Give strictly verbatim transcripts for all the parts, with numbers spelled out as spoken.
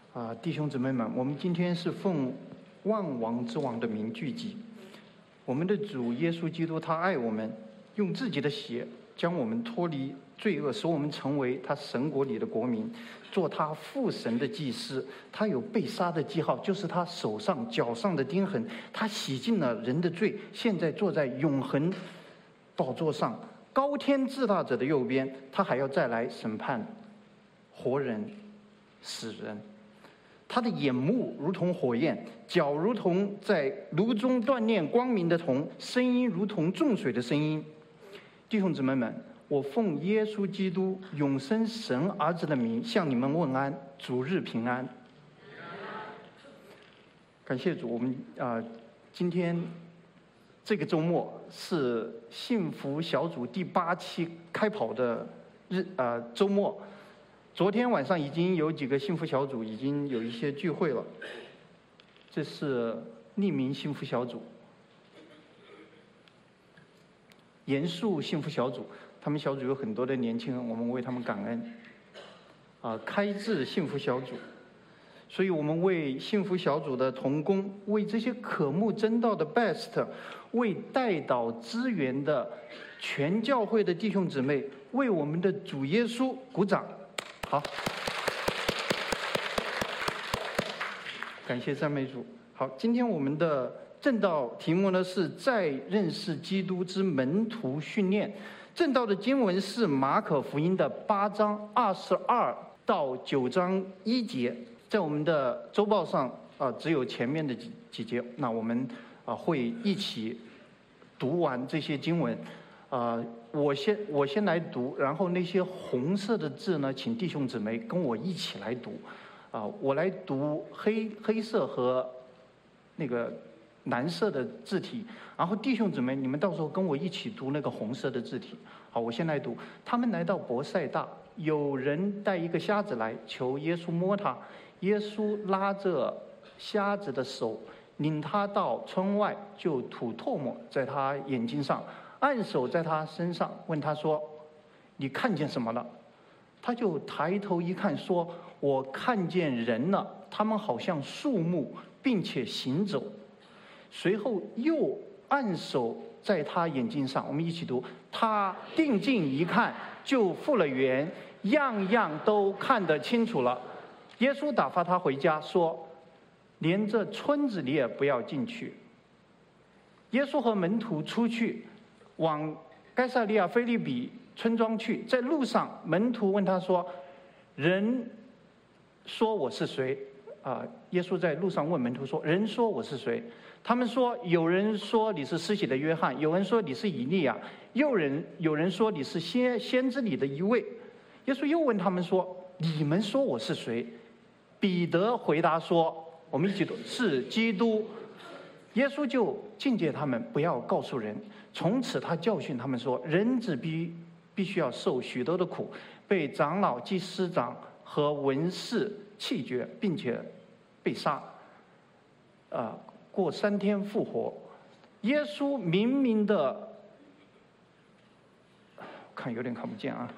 啊，弟兄姊妹们，我们今天是奉万王之王的名聚集。我们的主耶稣基督，他爱我们，用自己的血将我们脱离罪恶，使我们成为他神国里的国民，做他父神的祭司。他有被杀的记号，就是他手上脚上的钉痕。他洗净了人的罪，现在坐在永恒宝座上，高天至大者的右边。他还要再来审判活人死人。他的眼目如同火焰，脚如同在炉中锻炼光明的铜，声音如同众水的声音。弟兄姊妹们，我奉耶稣基督永生神儿子的名向你们问安，主日平安。感谢主，我们啊、呃，今天这个周末是幸福小组第八期开跑的日啊、呃、周末。昨天晚上已经有几个幸福小组已经有一些聚会了，这是匿名幸福小组、严肃幸福小组，他们小组有很多的年轻人，我们为他们感恩。啊，开智幸福小组，所以我们为幸福小组的同工，为这些渴慕真道的 best， 为代祷支援的全教会的弟兄姊妹，为我们的主耶稣鼓掌。好，感谢赞美主。好，今天我们的正道题目呢是在认识基督之门徒训练。正道的经文是马可福音的八章二十二到九章一节，在我们的周报上啊、呃、只有前面的几几节，那我们啊、呃、会一起读完这些经文。啊、呃，我先我先来读，然后那些红色的字呢，请弟兄姊妹跟我一起来读。啊、呃，我来读黑黑色和那个蓝色的字体，然后弟兄姊妹你们到时候跟我一起读那个红色的字体。好，我先来读。他们来到伯赛大，有人带一个瞎子来，求耶稣摸他。耶稣拉着瞎子的手，领他到村外，就吐唾沫在他眼睛上。按手在他身上，问他说：“你看见什么了？”他就抬头一看，说：“我看见人了，他们好像树木，并且行走。”随后又按手在他眼睛上，我们一起读：“他定睛一看，就复了原，样样都看得清楚了。”耶稣打发他回家，说：“连这村子里也不要进去。”耶稣和门徒出去，往该撒利亚腓立比村庄去，在路上，门徒问他说：“人说我是谁？”啊，耶稣在路上问门徒说：“人说我是谁？”他们说：“有人说你是施洗的约翰，有人说你是以利亚，又人有人说你是先先知里的一位。”耶稣又问他们说：“你们说我是谁？”彼得回答说：“我们一起读，是基督。”耶稣就禁戒他们不要告诉人。从此他教训他们说：“人子必必须要受许多的苦，被长老、祭司长和文士弃绝，并且被杀，啊、呃，过三天复活。”耶稣明明的，看有点看不见啊，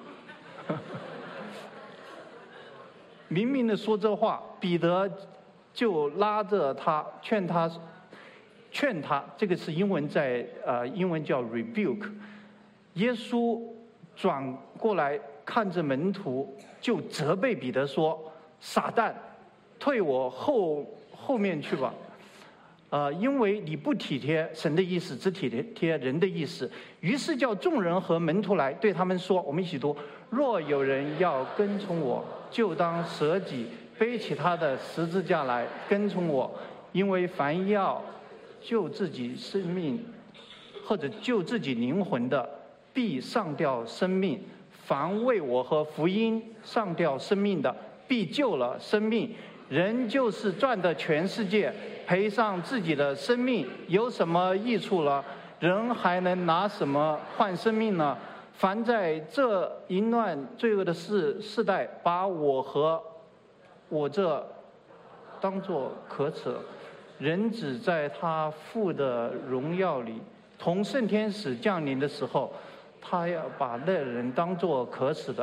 明明的说这话，彼得就拉着他劝他。劝他，这个是英文在呃，英文叫 rebuke。耶稣转过来看着门徒，就责备彼得说：“撒旦，退我后后面去吧！呃，因为你不体贴神的意思，只体贴人的意思。”于是叫众人和门徒来，对他们说：“我们一起读：若有人要跟从我，就当舍己，背起他的十字架来跟从我。因为凡要救自己生命或者救自己灵魂的，必上吊生命；凡为我和福音上吊生命的，必救了生命。人就是赚得全世界，赔上自己的生命，有什么益处了？人还能拿什么换生命呢？凡在这淫乱罪恶的世世代，把我和我这当作可耻。人只在他父的荣耀里，同圣天使降临的时候，他要把那人当作可耻的，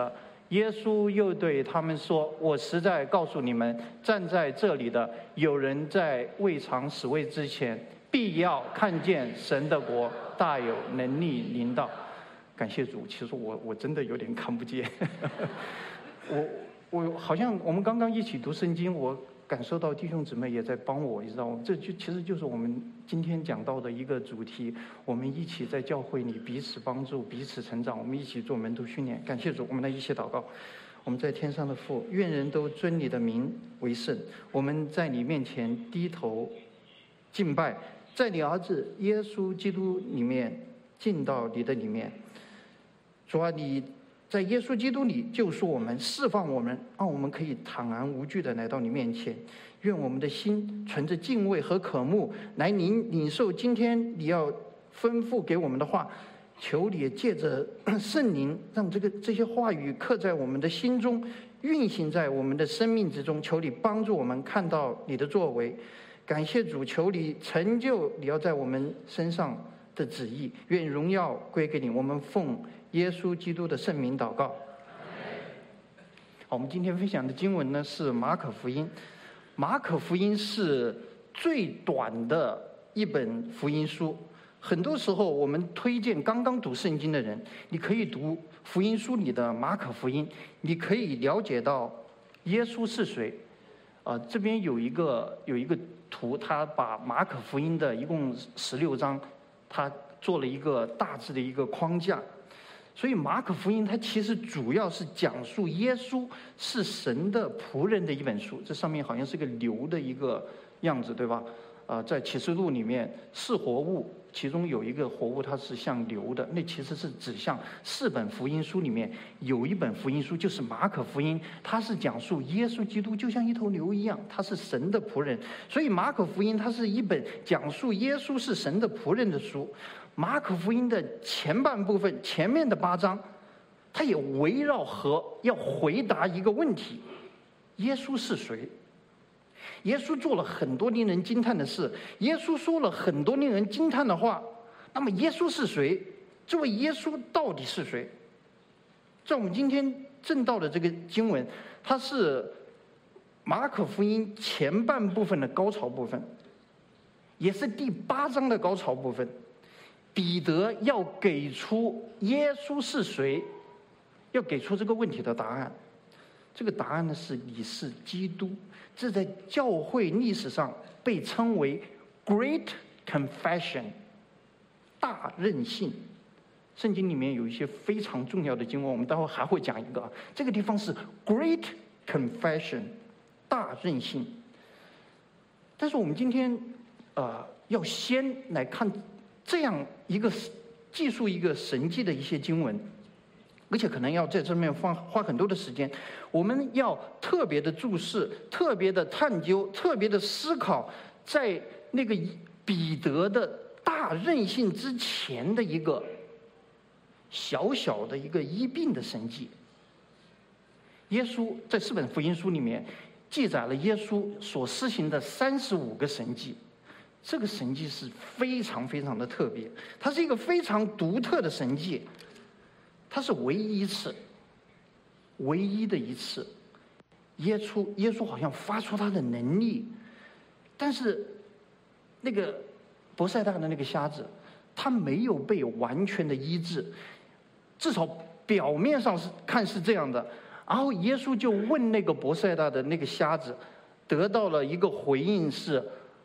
耶稣又对他们说：“我实在告诉你们，站在这里的有人在未尝死位之前，必要看见神的国大有能力临到。”感谢主，其实我我真的有点看不见。我我好像我们刚刚一起读圣经，我感受到弟兄姊妹也在帮我，你知道吗？这就其实就是我们今天讲到的一个主题，我们一起在教会里彼此帮助、彼此成长，我们一起做门徒训练。感谢主，我们来一起祷告。我们在天上的父，愿人都尊你的名为圣。我们在你面前低头敬拜，在你儿子耶稣基督里面进到你的里面。主啊，你在耶稣基督里救赎我们，释放我们，让我们可以坦然无惧地来到你面前。愿我们的心存着敬畏和渴慕，来领领受今天你要吩咐给我们的话。求你也借着圣灵，让这个这些话语刻在我们的心中，运行在我们的生命之中。求你帮助我们看到你的作为。感谢主，求你成就你要在我们身上的旨意。愿荣耀归给你。我们奉耶稣基督的圣名祷告。好，我们今天分享的经文呢是马可福音。马可福音是最短的一本福音书。很多时候我们推荐刚刚读圣经的人，你可以读福音书里的马可福音，你可以了解到耶稣是谁。啊、呃，这边有一个有一个图，他把马可福音的一共十六章，他做了一个大致的一个框架。所以马可福音它其实主要是讲述耶稣是神的仆人的一本书。这上面好像是个牛的一个样子，对吧？啊、呃，在启示录里面是活物，其中有一个活物它是像牛的，那其实是指向四本福音书里面有一本福音书就是马可福音，它是讲述耶稣基督就像一头牛一样，他是神的仆人。所以马可福音它是一本讲述耶稣是神的仆人的书。马可福音的前半部分，前面的八章，它也围绕和要回答一个问题：耶稣是谁？耶稣做了很多令人惊叹的事，耶稣说了很多令人惊叹的话。那么耶稣是谁？这位耶稣到底是谁？在我们今天正道的这个经文，它是马可福音前半部分的高潮部分，也是第八章的高潮部分。彼得要给出耶稣是谁，要给出这个问题的答案。这个答案呢是你是基督，这在教会历史上被称为 Great Confession， 大任性。圣经里面有一些非常重要的经文，我们待会还会讲一个。这个地方是 Great Confession， 大任性。但是我们今天呃要先来看这样一个记述一个神迹的一些经文，而且可能要在这面花花很多的时间。我们要特别的注视，特别的探究，特别的思考，在那个彼得的大任性之前的一个小小的一个医病的神迹。耶稣在四本福音书里面记载了耶稣所施行的三十五个神迹。这个神迹是非常非常的特别，它是一个非常独特的神迹，它是唯一一次，唯一的一次，耶稣耶稣好像发出他的能力，但是那个伯赛大的那个瞎子，他没有被完全的医治，至少表面上是看是这样的。然后耶稣就问那个伯赛大的那个瞎子，得到了一个回应是：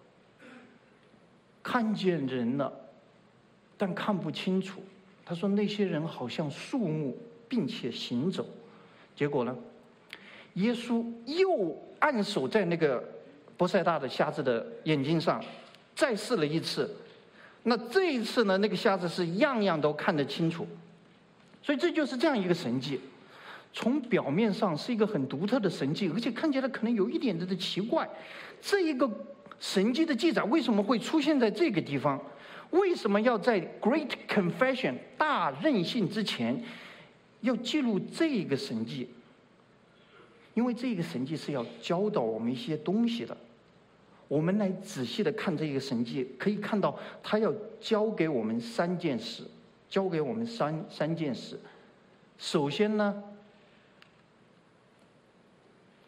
看见人了，但看不清楚。他说那些人好像树木，并且行走。结果呢，耶稣又按手在那个伯赛大的瞎子的眼睛上，再试了一次。那这一次呢，那个瞎子是样样都看得清楚。所以这就是这样一个神迹，从表面上是一个很独特的神迹，而且看起来可能有一点点的奇怪。这一个神迹的记载为什么会出现在这个地方？为什么要在 Great Confession 大任性之前要记录这个神迹？因为这个神迹是要教导我们一些东西的。我们来仔细的看这个神迹，可以看到他要教给我们三件事，教给我们三三件事。首先呢，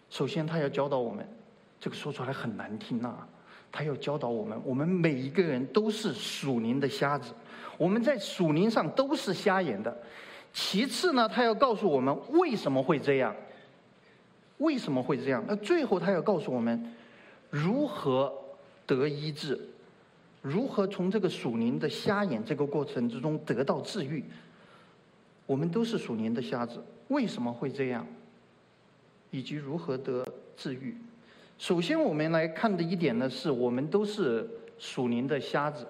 首先他要教导我们，这个说出来很难听啊，他要教导我们，我们每一个人都是属灵的瞎子，我们在属灵上都是瞎眼的。其次呢，他要告诉我们为什么会这样，为什么会这样？那最后他要告诉我们如何得医治，如何从这个属灵的瞎眼这个过程之中得到治愈。我们都是属灵的瞎子，为什么会这样，以及如何得治愈。首先我们来看的一点呢，是我们都是属灵的瞎子。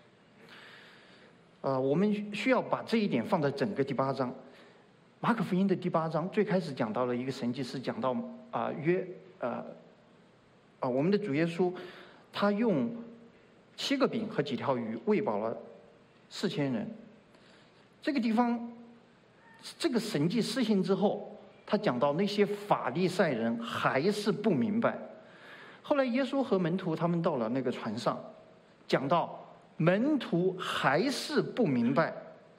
呃，我们需要把这一点放在整个第八章。马可福音的第八章最开始讲到了一个神迹，是讲到啊、呃、约呃啊、呃、我们的主耶稣，他用七个饼和几条鱼喂饱了四千人。这个地方，这个神迹施行之后，他讲到那些法利赛人还是不明白。后来耶稣和门徒他们到了那个船上，讲到门徒还是不明白。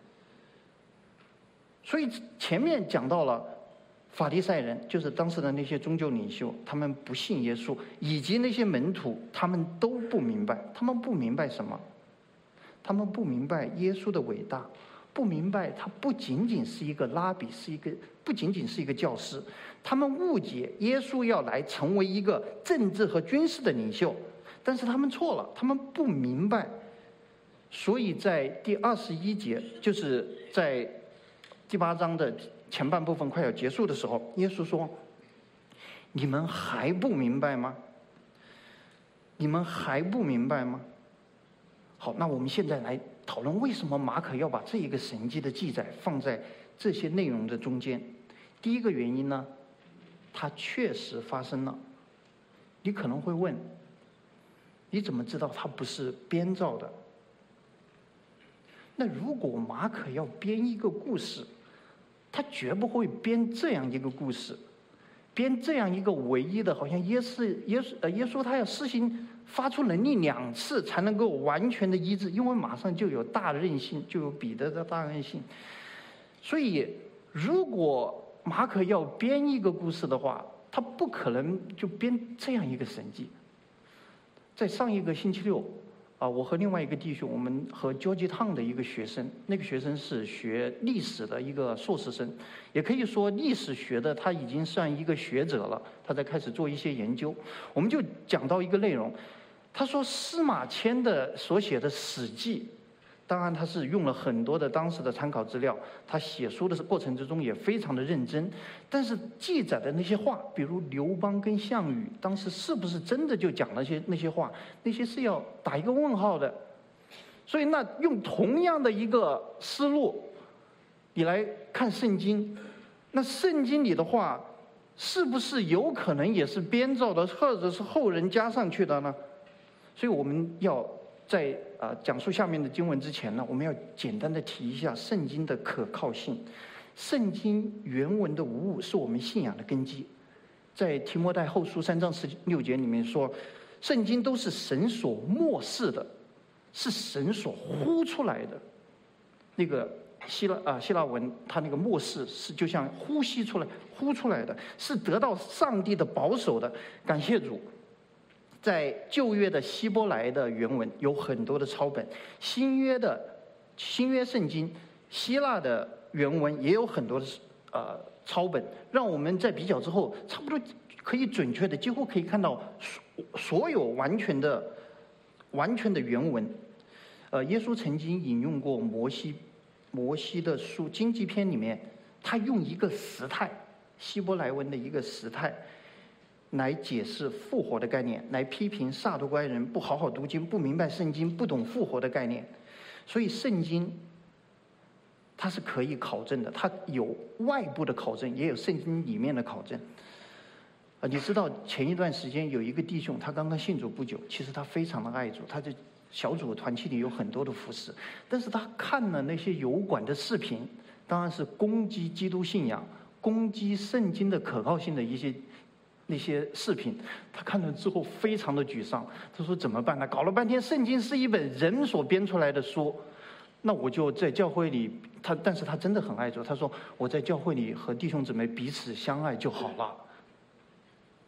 所以前面讲到了法利赛人，就是当时的那些宗教领袖，他们不信耶稣，以及那些门徒，他们都不明白。他们不明白什么？他们不明白耶稣的伟大，不明白他不仅仅是一个拉比，是一个不仅仅是一个教师。他们误解耶稣要来成为一个政治和军事的领袖，但是他们错了，他们不明白。所以在第二十一节，就是在第八章的前半部分快要结束的时候，耶稣说：“你们还不明白吗？你们还不明白吗？”好，那我们现在来讨论为什么马可要把这一个神迹的记载放在这些内容的中间。第一个原因呢，它确实发生了。你可能会问，你怎么知道它不是编造的？那如果马可要编一个故事，他绝不会编这样一个故事，编这样一个唯一的，好像耶稣耶稣呃耶稣他要施行发出能力两次才能够完全的医治，因为马上就有大韧性，就有彼得的大韧性。所以如果马可要编一个故事的话，他不可能就编这样一个神迹。在上一个星期六啊，我和另外一个弟兄，我们和交际烫的一个学生，那个学生是学历史的一个硕士生，也可以说历史学的他已经算一个学者了，他在开始做一些研究。我们就讲到一个内容，他说司马迁的所写的《史记》，当然他是用了很多的当时的参考资料，他写书的过程之中也非常的认真，但是记载的那些话，比如刘邦跟项羽当时是不是真的就讲那些那些话，那些是要打一个问号的。所以那用同样的一个思路，你来看圣经，那圣经里的话是不是有可能也是编造的，或者是后人加上去的呢？所以我们要在啊、呃、讲述下面的经文之前呢，我们要简单的提一下圣经的可靠性。圣经原文的无误是我们信仰的根基。在提摩太后书三章十六节里面说，圣经都是神所默示的，是神所呼出来的。那个希腊啊希腊文，它那个默示是就像呼吸出来、呼出来的，是得到上帝的保守的。感谢主。在旧约的希伯来的原文有很多的抄本，新约的新约圣经希腊的原文也有很多的呃抄本，让我们在比较之后，差不多可以准确的，几乎可以看到所有完全的完全的原文。呃，耶稣曾经引用过摩西摩西的书经济篇里面，他用一个时态，希伯来文的一个时态，来解释复活的概念，来批评撒都该人不好好读经，不明白圣经，不懂复活的概念。所以圣经它是可以考证的，它有外部的考证，也有圣经里面的考证。啊，你知道前一段时间有一个弟兄，他刚刚信主不久，其实他非常的爱主，他在小组团契里有很多的服侍，但是他看了那些油管的视频，当然是攻击基督信仰、攻击圣经的可靠性的一些那些视频，他看了之后非常的沮丧。他说怎么办呢？搞了半天，圣经是一本人所编出来的书，那我就在教会里，他但是他真的很爱主。他说我在教会里和弟兄姊妹彼此相爱就好了。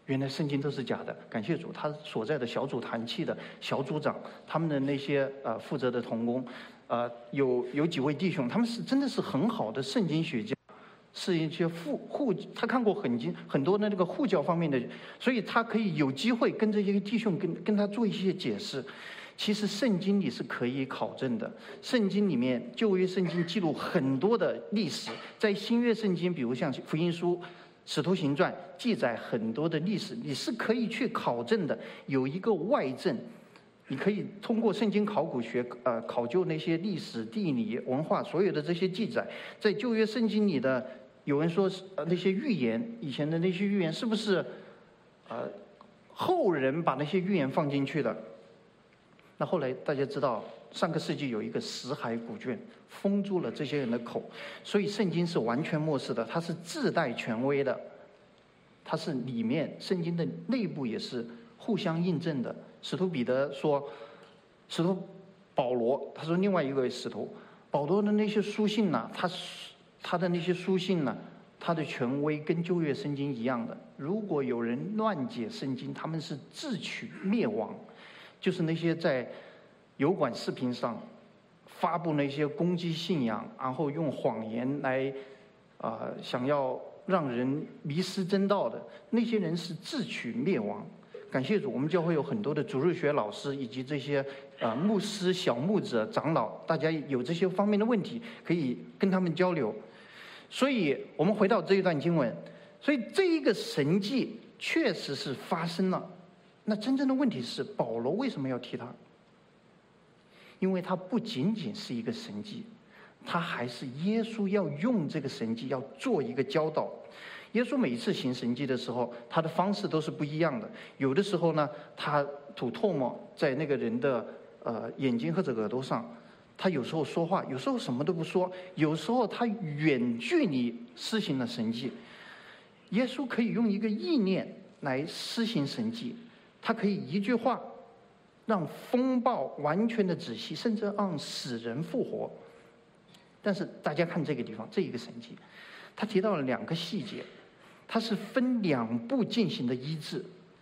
原来圣经都是假的。感谢主，他所在的小组团契的小组长，他们的那些呃负责的同工，呃有有几位弟兄，他们是真的是很好的圣经学家，是一些护护，他看过很经很多的那个护教方面的，所以他可以有机会跟这些弟兄跟跟他做一些解释。其实圣经里是可以考证的，圣经里面旧约圣经记录很多的历史，在新约圣经，比如像福音书、使徒行传记载很多的历史，你是可以去考证的，有一个外证，你可以通过圣经考古学呃考究那些历史、地理、文化所有的这些记载，在旧约圣经里的有人说呃那些预言，以前的那些预言是不是呃后人把那些预言放进去的？那后来大家知道，上个世纪有一个死海古卷封住了这些人的口，所以圣经是完全漠视的，它是自带权威的，它是里面圣经的内部也是互相印证的。使徒彼得说，使徒保罗他说另外一位使徒保罗的那些书信呢、啊，他他的那些书信呢、啊，他的权威跟旧约圣经一样的。如果有人乱解圣经，他们是自取灭亡。就是那些在油管视频上发布那些攻击信仰，然后用谎言来啊、呃、想要让人迷失真道的那些人是自取灭亡。感谢主，我们教会有很多的主日学老师以及这些啊、呃、牧师、小牧者、长老，大家有这些方面的问题可以跟他们交流。所以我们回到这一段经文，所以这一个神迹确实是发生了。那真正的问题是，保罗为什么要提他？因为他不仅仅是一个神迹，他还是耶稣要用这个神迹要做一个教导。耶稣每一次行神迹的时候，他的方式都是不一样的。有的时候呢，他吐唾沫在那个人的呃眼睛或者耳朵上；他有时候说话，有时候什么都不说；有时候他远距离施行了神迹。耶稣可以用一个意念来施行神迹。他可以一句话让风暴完全的止息，甚至让死人复活。但是大家看这个地方，这一个神迹，他提到了两个细节，他是分两步进行的医治。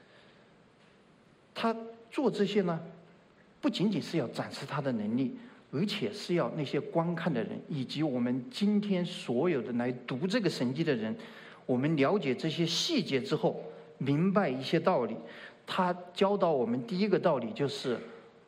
他做这些呢，不仅仅是要展示他的能力，而且是要那些观看的人以及我们今天所有的来读这个神迹的人，我们了解这些细节之后，明白一些道理。他教导我们第一个道理就是，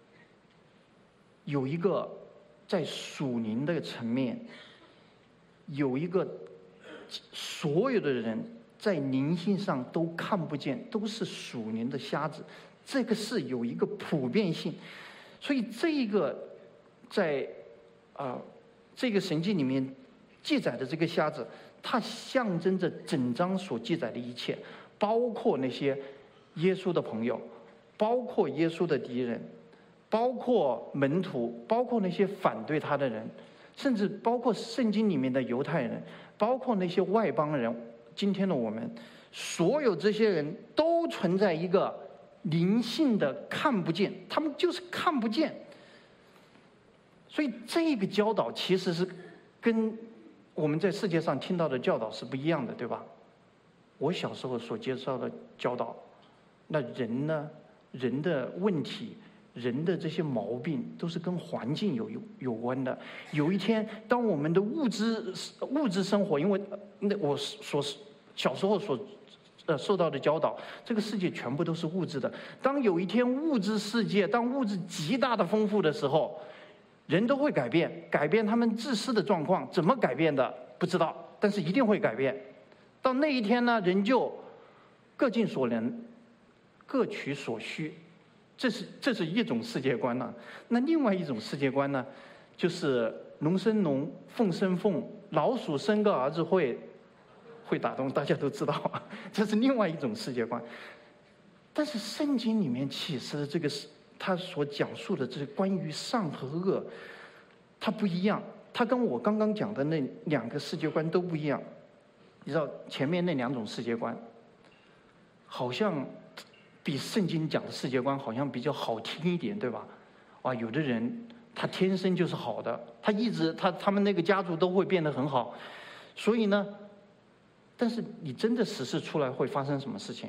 有一个在属灵的层面，有一个所有的人在灵性上都看不见，都是属灵的瞎子，这个是有一个普遍性。所以这一个在啊、呃、这个神迹里面记载的这个瞎子，它象征着整章所记载的一切，包括那些耶稣的朋友，包括耶稣的敌人，包括门徒，包括那些反对他的人，甚至包括圣经里面的犹太人，包括那些外邦人。今天的我们，所有这些人都存在一个灵性的看不见，他们就是看不见。所以这个教导其实是跟我们在世界上听到的教导是不一样的，对吧？我小时候所接受的教导，那人呢，人的问题，人的这些毛病都是跟环境有有有关的。有一天，当我们的物质物质生活，因为那我所小时候所呃受到的教导，这个世界全部都是物质的。当有一天物质世界，当物质极大的丰富的时候，人都会改变，改变他们自私的状况。怎么改变的不知道，但是一定会改变。到那一天呢，人就各尽所能，各取所需。这是这是一种世界观呢、啊。那另外一种世界观呢，就是龙生龙，凤生凤，老鼠生个儿子会会打洞，大家都知道啊。这是另外一种世界观。但是圣经里面启示的这个是他所讲述的这关于善和恶，它不一样，它跟我刚刚讲的那两个世界观都不一样。你知道前面那两种世界观，好像比圣经讲的世界观好像比较好听一点，对吧？啊，有的人他天生就是好的，他一直他他们那个家族都会变得很好，所以呢，但是你真的实施出来会发生什么事情？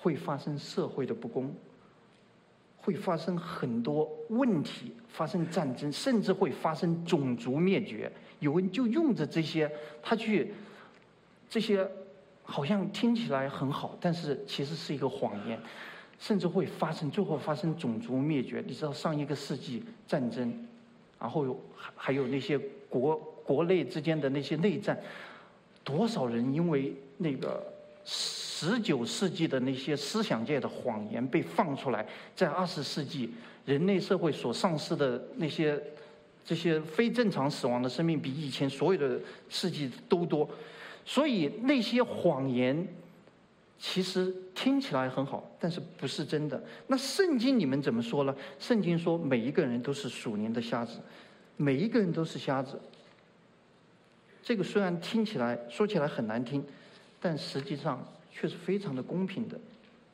会发生社会的不公，会发生很多问题，发生战争，甚至会发生种族灭绝。有人就用着这些，他去这些好像听起来很好，但是其实是一个谎言，甚至会发生最后发生种族灭绝。你知道上一个世纪战争，然后有还有那些国国内之间的那些内战，多少人因为那个十九世纪的那些思想界的谎言被放出来，在二十世纪人类社会所丧失的那些这些非正常死亡的生命，比以前所有的世纪都多。所以那些谎言其实听起来很好，但是不是真的。那圣经你们怎么说呢？圣经说每一个人都是属灵的瞎子，每一个人都是瞎子。这个虽然听起来说起来很难听，但实际上却是非常的公平的。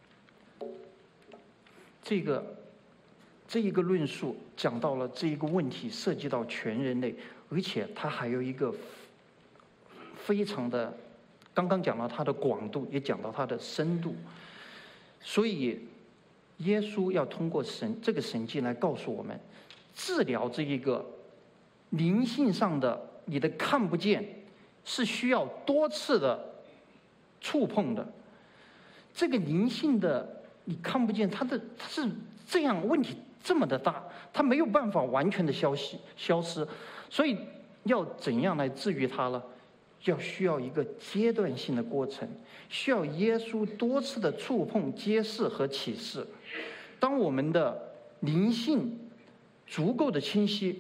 这个这一个论述讲到了这一个问题涉及到全人类，而且它还有一个非常的，刚刚讲到它的广度，也讲到它的深度。所以耶稣要通过神这个神迹来告诉我们，治疗这一个灵性上的你的看不见，是需要多次的触碰的。这个灵性的你看不见，它的它是这样问题这么的大，它没有办法完全的消息消失，所以要怎样来治愈它呢？要需要一个阶段性的过程，需要耶稣多次的触碰、揭示和启示。当我们的灵性足够的清晰，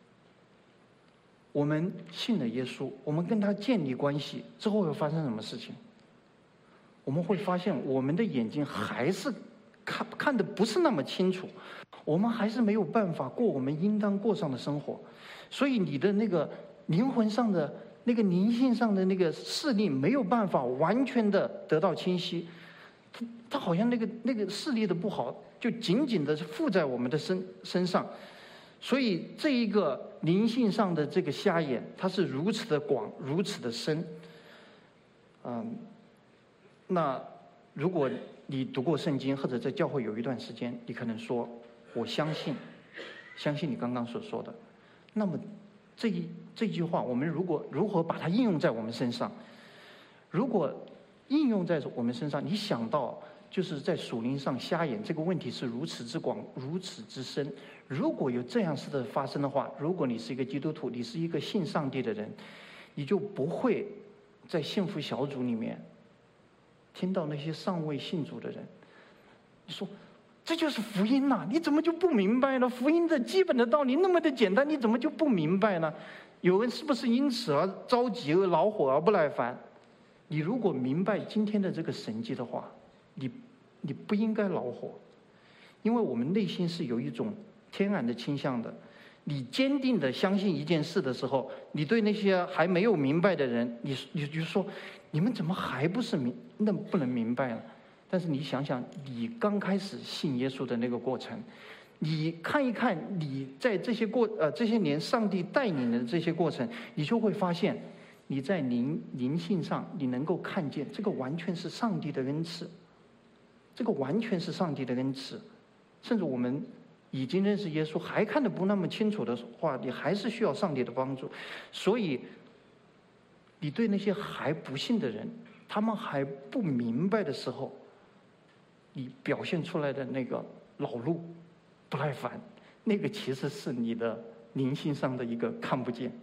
我们信了耶稣，我们跟他建立关系之后，会发生什么事情？我们会发现我们的眼睛还是看看得不是那么清楚，我们还是没有办法过我们应当过上的生活。所以你的那个灵魂上的那个灵性上的那个视力没有办法完全的得到清晰，它它好像那个那个视力的不好，就紧紧的附在我们的身身上。所以这一个灵性上的这个瞎眼，它是如此的广，如此的深。嗯，那如果你读过圣经，或者在教会有一段时间，你可能说我相信，相信你刚刚所说的。那么这一这句话，我们如果如何把它应用在我们身上？如果应用在我们身上，你想到就是在属灵上瞎眼这个问题是如此之广，如此之深。如果有这样事的发生的话，如果你是一个基督徒，你是一个信上帝的人，你就不会在幸福小组里面听到那些尚未信主的人，你说这就是福音呐、啊，你怎么就不明白呢？福音的基本的道理那么的简单，你怎么就不明白呢？有人是不是因此而着急而恼火而不耐烦？你如果明白今天的这个神迹的话，你你不应该恼火，因为我们内心是有一种天然的倾向的。你坚定的相信一件事的时候，你对那些还没有明白的人，你你就说，你们怎么还不是明那不能明白呢？但是你想想，你刚开始信耶稣的那个过程，你看一看你在这些过呃这些年上帝带领的这些过程，你就会发现，你在灵灵性上你能够看见，这个完全是上帝的恩赐，这个完全是上帝的恩赐，甚至我们已经认识耶稣还看得不那么清楚的话，你还是需要上帝的帮助。所以你对那些还不信的人，他们还不明白的时候，你表现出来的那个恼怒、不耐烦，那个其实是你的灵性上的一个看不见。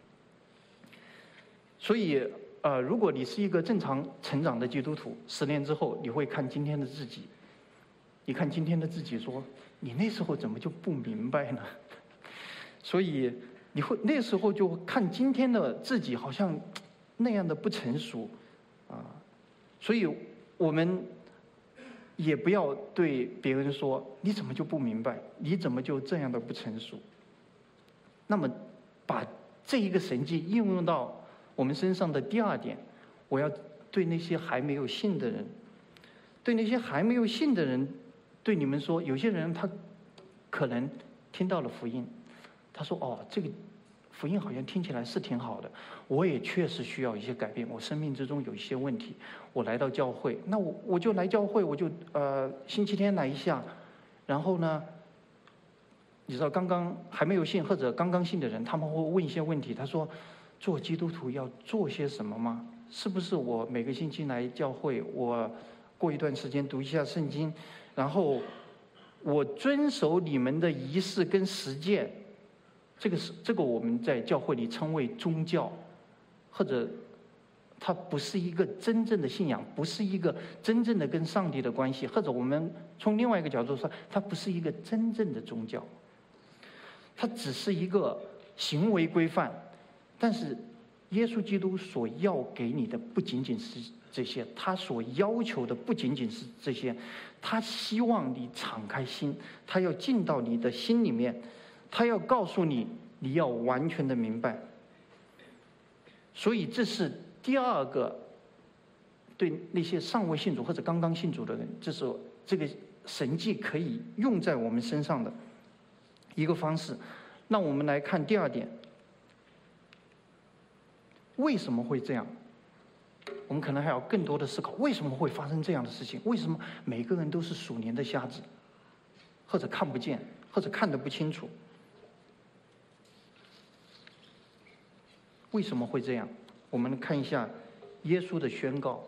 所以呃，如果你是一个正常成长的基督徒，十年之后你会看今天的自己，你看今天的自己说，你那时候怎么就不明白呢？所以你会那时候就看今天的自己好像那样的不成熟啊，所以我们也不要对别人说你怎么就不明白，你怎么就这样的不成熟。那么把这一个神迹应用到我们身上的第二点，我要对那些还没有信的人，对那些还没有信的人，对你们说，有些人他可能听到了福音，他说哦，这个福音好像听起来是挺好的，我也确实需要一些改变，我生命之中有一些问题，我来到教会，那我我就来教会，我就呃星期天来一下，然后呢，你知道刚刚还没有信或者刚刚信的人，他们会问一些问题，他说，做基督徒要做些什么吗？是不是我每个星期来教会，我过一段时间读一下圣经，然后我遵守你们的仪式跟实践，这个是这个我们在教会里称为宗教，或者它不是一个真正的信仰，不是一个真正的跟上帝的关系，或者我们从另外一个角度说，它不是一个真正的宗教，它只是一个行为规范。但是耶稣基督所要给你的不仅仅是这些，他所要求的不仅仅是这些，他希望你敞开心，他要进到你的心里面，他要告诉你，你要完全的明白。所以这是第二个对那些尚未信主或者刚刚信主的人，这是这个神迹可以用在我们身上的一个方式。那我们来看第二点，为什么会这样？我们可能还要更多的思考，为什么会发生这样的事情？为什么每个人都是属灵的瞎子，或者看不见，或者看得不清楚？为什么会这样？我们看一下耶稣的宣告。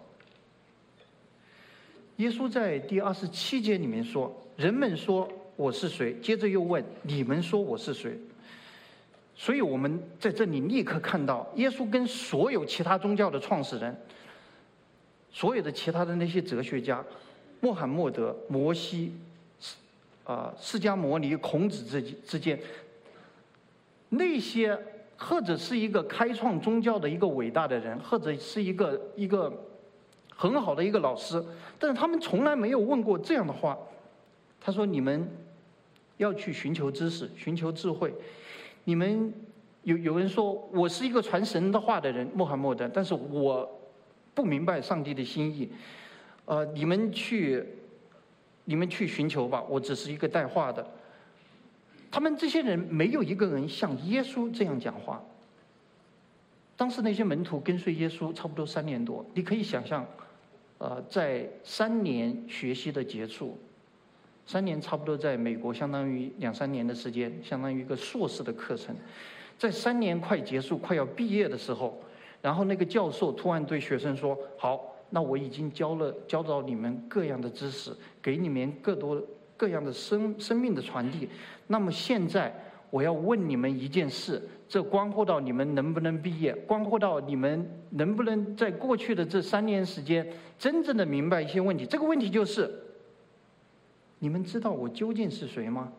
耶稣在第二十七节里面说：“人们说我是谁？”接着又问：“你们说我是谁？”所以我们在这里立刻看到，耶稣跟所有其他宗教的创始人，所有的其他的那些哲学家，穆罕默德、摩西、啊、呃、释迦牟尼、孔子之之间，那些或者是一个开创宗教的一个伟大的人，或者是一个一个很好的一个老师，但是他们从来没有问过这样的话。他说：“你们要去寻求知识，寻求智慧。你们有有人说我是一个传神的话的人，穆罕默德，但是我不明白上帝的心意。呃，你们去，你们去寻求吧，我只是一个带话的。”他们这些人没有一个人像耶稣这样讲话。当时那些门徒跟随耶稣差不多三年多，你可以想象，呃，在三年学习的结束，三年差不多在美国相当于两三年的时间，相当于一个硕士的课程。在三年快结束、快要毕业的时候，然后那个教授突然对学生说：“好，那我已经教了教导你们各样的知识，给你们各多各样的生生命的传递。那么现在我要问你们一件事，这关乎到你们能不能毕业，关乎到你们能不能在过去的这三年时间真正的明白一些问题。这个问题就是：你们知道我究竟是谁吗？”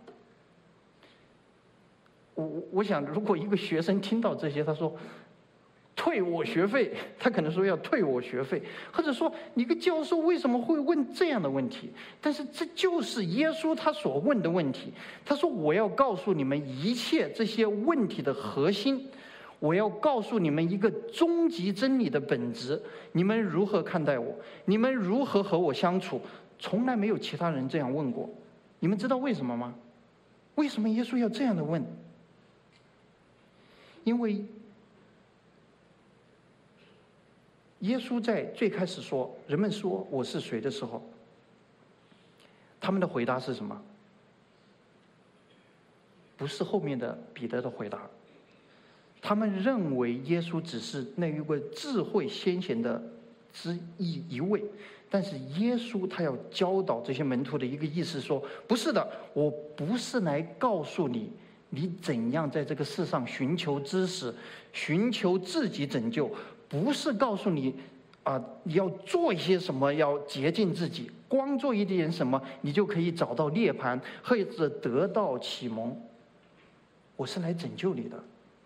我我想，如果一个学生听到这些，他说：“退我学费。”他可能说要退我学费，或者说你个教授为什么会问这样的问题？但是这就是耶稣他所问的问题。他说：“我要告诉你们一切这些问题的核心，我要告诉你们一个终极真理的本质。你们如何看待我？你们如何和我相处？从来没有其他人这样问过。你们知道为什么吗？为什么耶稣要这样的问？因为耶稣在最开始说人们说我是谁的时候，他们的回答是什么？不是后面的彼得的回答。他们认为耶稣只是那一位智慧先贤的之一一位，但是耶稣他要教导这些门徒的一个意思说：不是的，我不是来告诉你你怎样在这个世上寻求知识，寻求自己拯救，不是告诉你啊、呃，你要做一些什么，要洁净自己，光做一点什么，你就可以找到涅槃或者得到启蒙。我是来拯救你的，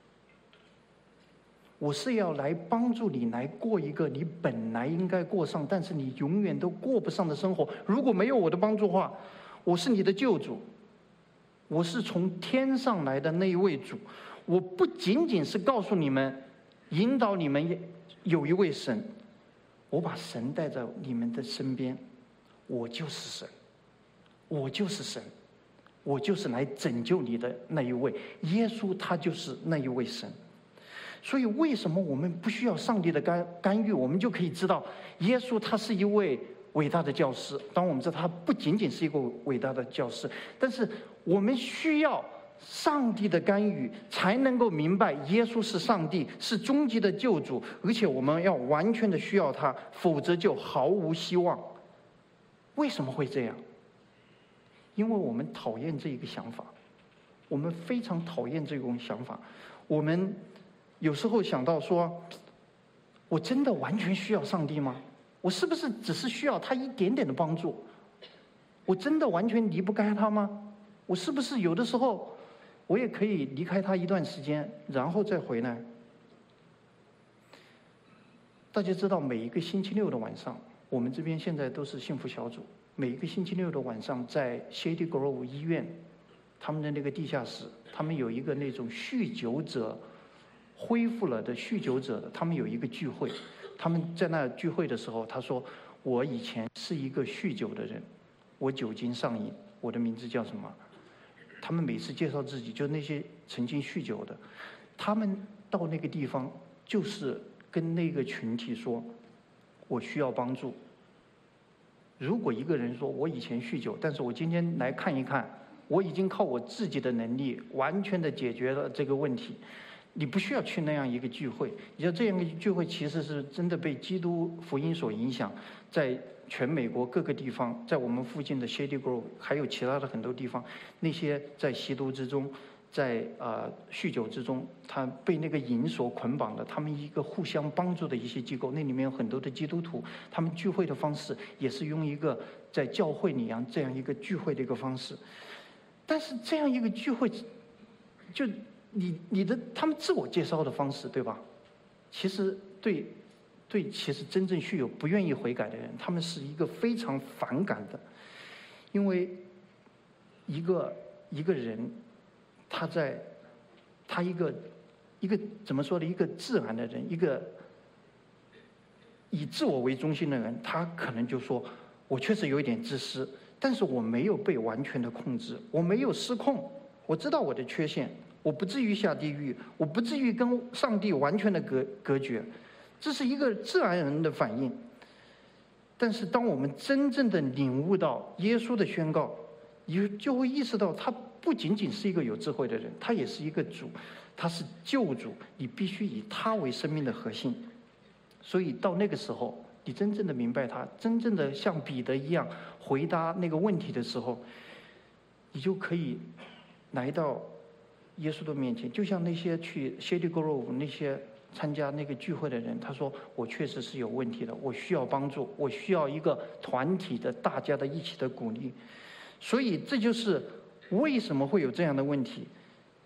我是要来帮助你来过一个你本来应该过上，但是你永远都过不上的生活。如果没有我的帮助的话，我是你的救主。我是从天上来的那一位主，我不仅仅是告诉你们，引导你们有一位神，我把神带在你们的身边，我就是神，我就是神， 我就是来拯救你的那一位。耶稣他就是那一位神。所以为什么我们不需要上帝的干干预，我们就可以知道耶稣他是一位伟大的教师。当我们知道他不仅仅是一个伟大的教师，但是我们需要上帝的干预，才能够明白耶稣是上帝，是终极的救主，而且我们要完全的需要他，否则就毫无希望。为什么会这样？因为我们讨厌这一个想法，我们非常讨厌这种想法。我们有时候想到说，我真的完全需要上帝吗？我是不是只是需要他一点点的帮助？我真的完全离不开他吗？我是不是有的时候我也可以离开他一段时间，然后再回来？大家知道，每一个星期六的晚上，我们这边现在都是幸福小组，每一个星期六的晚上，在 Shady Grove 医院他们的那个地下室，他们有一个那种酗酒者恢复了的酗酒者的，他们有一个聚会。他们在那聚会的时候，他说：“我以前是一个酗酒的人，我酒精上瘾，我的名字叫什么？”他们每次介绍自己，就那些曾经酗酒的，他们到那个地方就是跟那个群体说：“我需要帮助。”如果一个人说：“我以前酗酒，但是我今天来看一看，我已经靠我自己的能力完全的解决了这个问题。”你不需要去那样一个聚会。你知道这样一个聚会其实是真的被基督福音所影响，在全美国各个地方，在我们附近的 Shady Grove， 还有其他的很多地方，那些在吸毒之中，在呃酗酒之中，他被那个瘾所捆绑的，他们一个互相帮助的一些机构，那里面有很多的基督徒，他们聚会的方式也是用一个在教会里样这样一个聚会的一个方式。但是这样一个聚会，就你你的他们自我介绍的方式，对吧？其实对对，其实真正酗酒不愿意悔改的人，他们是一个非常反感的，因为一个一个人，他在他一个一个怎么说呢？一个自然的人，一个以自我为中心的人，他可能就说：“我确实有一点自私，但是我没有被完全的控制，我没有失控，我知道我的缺陷。”我不至于下地狱，我不至于跟上帝完全的隔隔绝，这是一个自然人的反应。但是当我们真正的领悟到耶稣的宣告，你就会意识到他不仅仅是一个有智慧的人，他也是一个主，他是救主，你必须以他为生命的核心。所以到那个时候，你真正的明白他，真正的像彼得一样回答那个问题的时候，你就可以来到耶稣的面前。就像那些去 Shady Grove 那些参加那个聚会的人，他说：“我确实是有问题的，我需要帮助，我需要一个团体的大家的一起的鼓励。”所以这就是为什么会有这样的问题。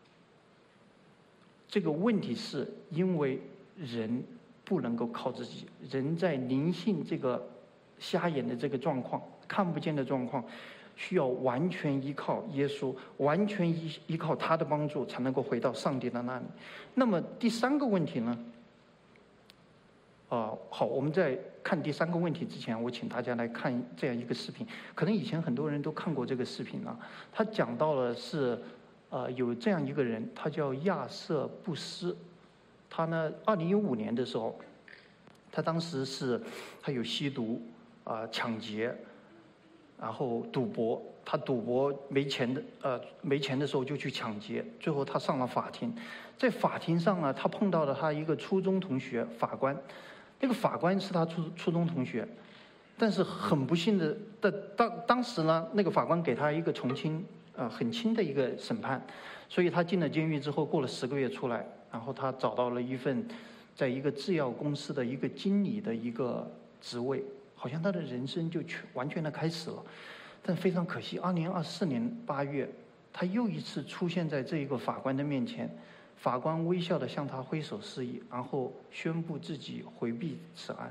这个问题是因为人不能够靠自己，人在灵性这个瞎眼的这个状况，看不见的状况，需要完全依靠耶稣，完全依依靠他的帮助，才能够回到上帝的那里。那么第三个问题呢？啊、呃，好，我们在看第三个问题之前，我请大家来看这样一个视频。可能以前很多人都看过这个视频了。他讲到了是，呃，有这样一个人，他叫亚瑟布斯。他呢，二零一五年的时候，他当时是他有吸毒啊、呃、抢劫。然后赌博，他赌博没钱的，呃，没钱的时候就去抢劫，最后他上了法庭，在法庭上呢，他碰到了他一个初中同学法官，那个法官是他初初中同学，但是很不幸的，的当当时呢，那个法官给他一个从轻，呃，很轻的一个审判，所以他进了监狱之后，过了十个月出来，然后他找到了一份，在一个制药公司的一个经理的一个职位。好像他的人生就全完全的开始了，但非常可惜，二零二四年八月，他又一次出现在这一个法官的面前，法官微笑的向他挥手示意，然后宣布自己回避此案。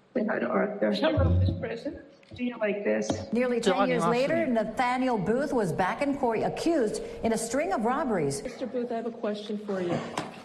Nearly ten years later, Nathaniel Booth was back in court accused in a string of robberies. Mister Booth, I have a question for you.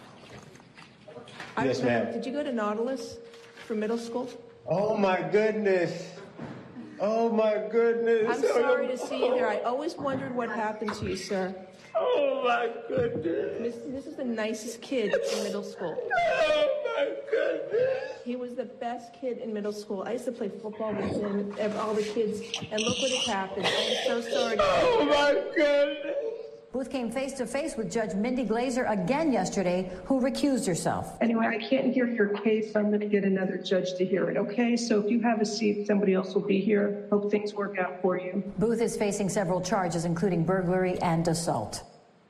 Yes, ma'am. Did you go to Nautilus for middle school? Oh my goodness. Oh my goodness. I'm sorry to see you here. I always wondered what happened to you, sir. Oh my goodness. This, this is the nicest kid in middle school. Oh my goodness. He was the best kid in middle school. I used to play football with him and all the kids, and look what has happened. I'm so sorry. Oh my goodness. Booth came face to face with Judge Mindy Glazer again yesterday, who recused herself. Anyway, I can't hear your case. I'm going to get another judge to hear it, okay? So if you have a seat, somebody else will be here. Hope things work out for you. Booth is facing several charges, including burglary and assault.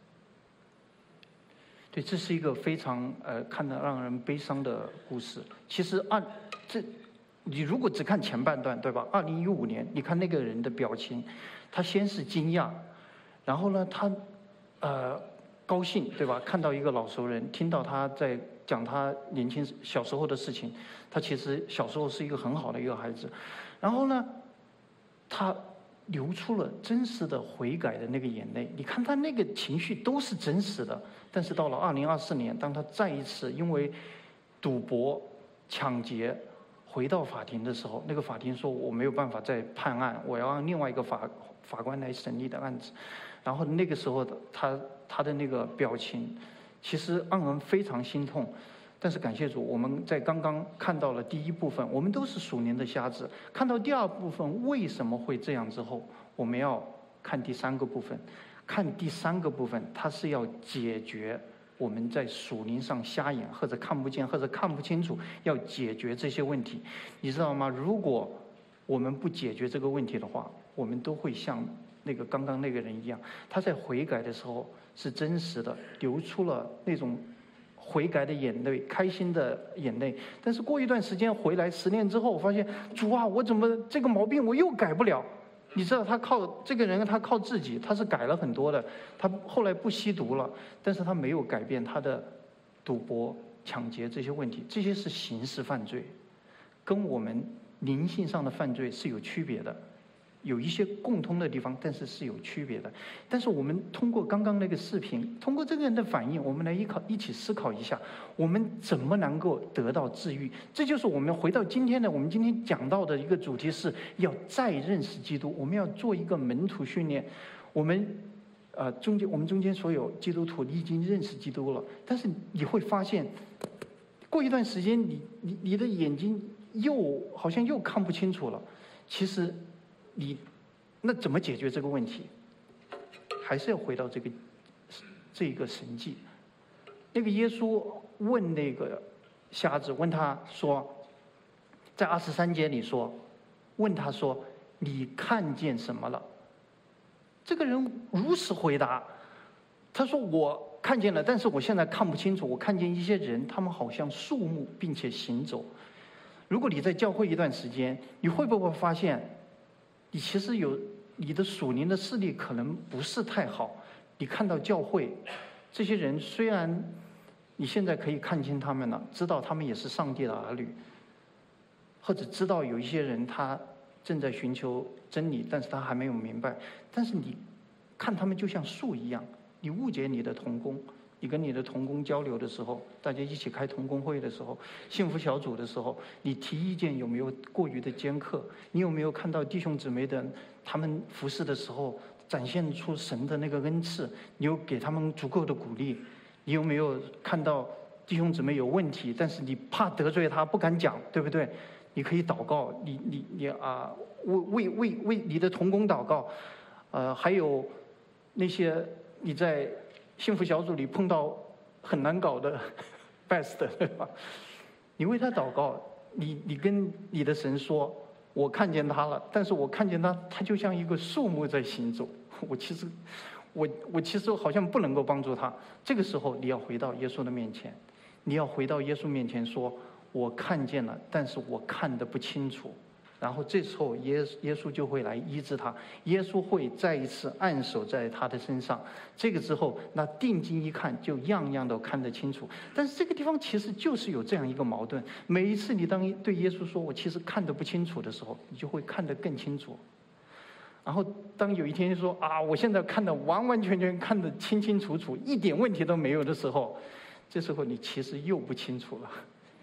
对，这是一个非常呃看得让人悲伤的故事。其实按这，你如果只看前半段，对吧？二零一五年，你看那个人的表情，他先是惊讶，然后呢，他呃高兴，对吧？看到一个老熟人，听到他在讲他年轻小时候的事情，他其实小时候是一个很好的一个孩子，然后呢，他流出了真实的悔改的那个眼泪。你看他那个情绪都是真实的。但是到了二零二四年，当他再一次因为赌博、抢劫回到法庭的时候，那个法庭说我没有办法再判案，我要让另外一个法法官来审理的案子。然后那个时候的他他的那个表情，其实让人非常心痛。但是感谢主，我们在刚刚看到了第一部分，我们都是属灵的瞎子。看到第二部分为什么会这样之后，我们要看第三个部分。看第三个部分，它是要解决我们在属灵上瞎眼或者看不见或者看不清楚，要解决这些问题，你知道吗？如果我们不解决这个问题的话，我们都会像那个刚刚那个人一样，他在悔改的时候是真实的，流出了那种悔改的眼泪，开心的眼泪。但是过一段时间回来，十年之后，我发现主啊，我怎么这个毛病我又改不了？你知道他靠这个人，他靠自己，他是改了很多的。他后来不吸毒了，但是他没有改变他的赌博、抢劫这些问题，这些是刑事犯罪，跟我们灵性上的犯罪是有区别的。有一些共通的地方，但是是有区别的。但是我们通过刚刚那个视频，通过这个人的反应，我们来一考一起思考一下，我们怎么能够得到治愈？这就是我们回到今天的，我们今天讲到的一个主题是要再认识基督，我们要做一个门徒训练。我们呃中间我们中间所有基督徒，你已经认识基督了，但是你会发现，过一段时间你你你的眼睛又好像又看不清楚了，其实。你那怎么解决这个问题？还是要回到这个这个神迹。那个耶稣问那个瞎子，问他说，在二十三节里说，问他说，你看见什么了？这个人如实回答，他说我看见了，但是我现在看不清楚，我看见一些人，他们好像树木，并且行走。如果你在教会一段时间，你会不会发现？你其实有你的属灵的视力可能不是太好，你看到教会这些人，虽然你现在可以看清他们了，知道他们也是上帝的儿女，或者知道有一些人他正在寻求真理，但是他还没有明白，但是你看他们就像树一样，你误解你的同工。你跟你的同工交流的时候，大家一起开同工会的时候，幸福小组的时候，你提意见有没有过于的尖刻？你有没有看到弟兄姊妹的他们服侍的时候展现出神的那个恩赐？你有给他们足够的鼓励？你有没有看到弟兄姊妹有问题，但是你怕得罪他不敢讲，对不对？你可以祷告，你你你啊，为为为为你的同工祷告，呃，还有那些你在。幸福小组里碰到很难搞的 best， 对吧？你为他祷告，你你跟你的神说，我看见他了，但是我看见他，他就像一个树木在行走。我其实，我我其实好像不能够帮助他。这个时候，你要回到耶稣的面前，你要回到耶稣面前说，我看见了，但是我看得不清楚。然后这时候耶耶稣就会来医治他，耶稣会再一次按手在他的身上。这个之后，那定睛一看，就样样都看得清楚。但是这个地方其实就是有这样一个矛盾：每一次你当对耶稣说“我其实看得不清楚”的时候，你就会看得更清楚。然后当有一天说“啊，我现在看得完完全全看得清清楚楚，一点问题都没有”的时候，这时候你其实又不清楚了。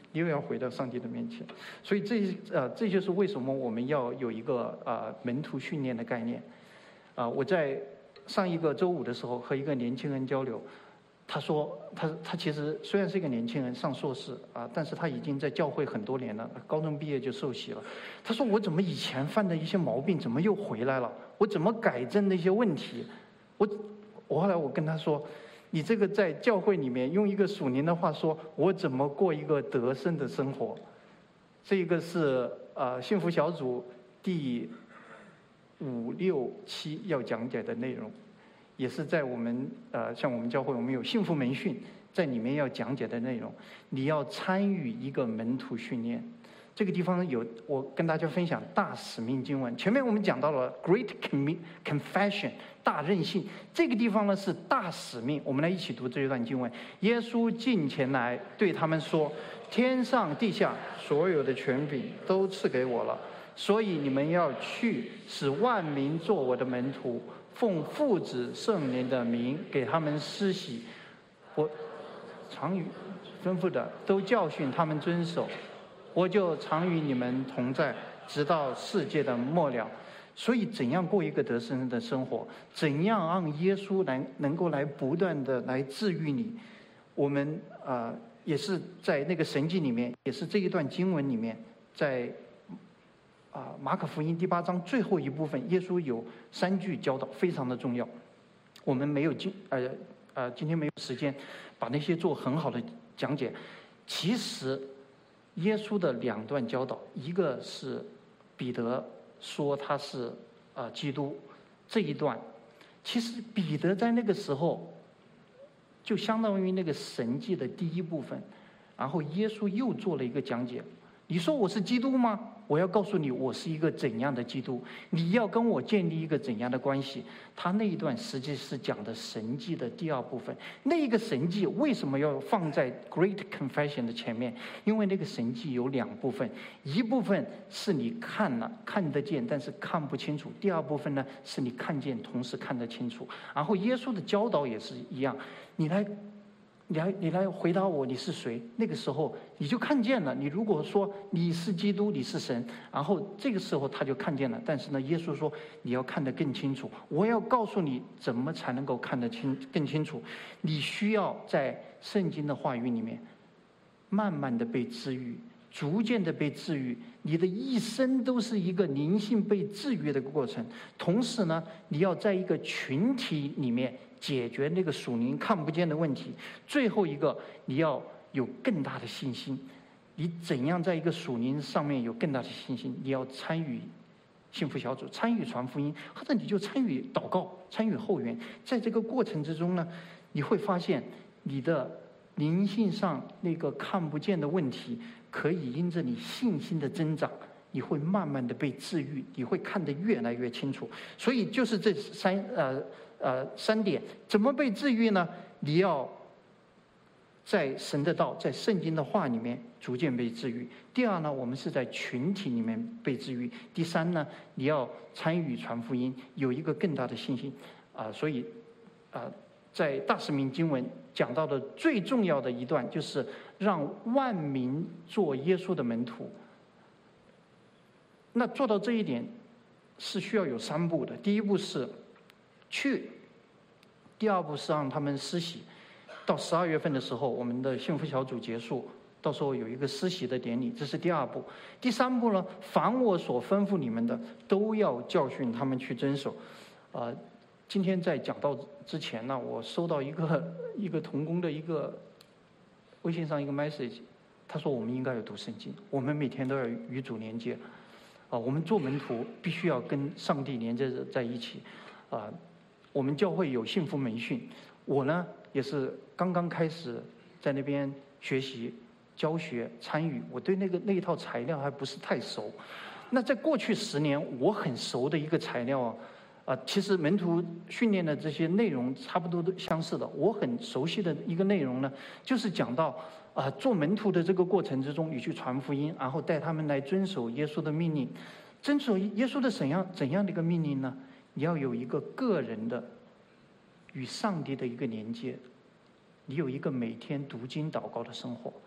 你又要回到上帝的面前。所以这呃，这就是为什么我们要有一个呃门徒训练的概念。啊、呃，我在上一个周五的时候和一个年轻人交流，他说他他其实虽然是一个年轻人，上硕士啊，但是他已经在教会很多年了，高中毕业就受洗了。他说我怎么以前犯的一些毛病怎么又回来了？我怎么改正那些问题？我我后来我跟他说，你这个在教会里面用一个属灵的话说，我怎么过一个得胜的生活？这个是呃幸福小组第五六期要讲解的内容，也是在我们呃像我们教会我们有幸福门训，在里面要讲解的内容。你要参与一个门徒训练，这个地方有我跟大家分享大使命经文。前面我们讲到了 Great Confession 大任性，这个地方呢是大使命。我们来一起读这一段经文。耶稣近前来对他们说：天上地下所有的权柄都赐给我了。所以你们要去，使万民做我的门徒，奉父子圣灵的名给他们施洗。我常与吩咐的都教训他们遵守，我就常与你们同在，直到世界的末了。所以怎样过一个得胜的生活，怎样让耶稣来能够来不断的来治愈你，我们啊、呃、也是在那个神迹里面，也是这一段经文里面，在啊，马可福音第八章最后一部分，耶稣有三句教导，非常的重要。我们没有今呃呃今天没有时间把那些做很好的讲解。其实，耶稣的两段教导，一个是彼得说他是呃基督这一段，其实彼得在那个时候就相当于那个神迹的第一部分，然后耶稣又做了一个讲解。你说我是基督吗？我要告诉你，我是一个怎样的基督？你要跟我建立一个怎样的关系？他那一段实际是讲的神迹的第二部分。那一个神迹为什么要放在 Great Confession 的前面？因为那个神迹有两部分，一部分是你看了看得见，但是看不清楚；第二部分呢，是你看见同时看得清楚。然后耶稣的教导也是一样，你来。你来，你来回答我，你是谁？那个时候你就看见了。你如果说你是基督，你是神，然后这个时候他就看见了。但是呢，耶稣说你要看得更清楚。我要告诉你怎么才能够看得清更清楚。你需要在圣经的话语里面，慢慢的被治愈，逐渐的被治愈。你的一生都是一个灵性被治愈的过程。同时呢，你要在一个群体里面解决那个属灵看不见的问题。最后一个，你要有更大的信心。你怎样在一个属灵上面有更大的信心？你要参与幸福小组，参与传福音，或者你就参与祷告，参与后援。在这个过程之中呢，你会发现你的灵性上那个看不见的问题，可以因着你信心的增长，你会慢慢的被治愈，你会看得越来越清楚。所以就是这三呃呃三点，怎么被治愈呢？你要在神的道，在圣经的话里面逐渐被治愈。第二呢，我们是在群体里面被治愈。第三呢，你要参与传福音，有一个更大的信心啊、呃。所以啊、呃，在大使命经文讲到的最重要的一段，就是让万民做耶稣的门徒。那做到这一点是需要有三步的。第一步是去，第二步是让他们施洗。到十二月份的时候，我们的幸福小组结束，到时候有一个施洗的典礼，这是第二步。第三步呢，凡我所吩咐你们的，都要教训他们去遵守。呃，今天在讲道之前呢，我收到一个一个同工的一个微信上一个 message， 他说我们应该要读圣经，我们每天都要与主连接。啊、呃，我们做门徒必须要跟上帝连接在一起。啊、呃，我们教会有幸福门训，我呢也是刚刚开始在那边学习、教学、参与，我对那个那一套材料还不是太熟。那在过去十年，我很熟的一个材料啊，啊、呃，其实门徒训练的这些内容差不多都相似的。我很熟悉的一个内容呢，就是讲到啊、呃，做门徒的这个过程之中，你去传福音，然后带他们来遵守耶稣的命令。遵守耶稣的怎样怎样的一个命令呢？你要有一个个人的与上帝的一个连接，你有一个每天读经祷告的生活，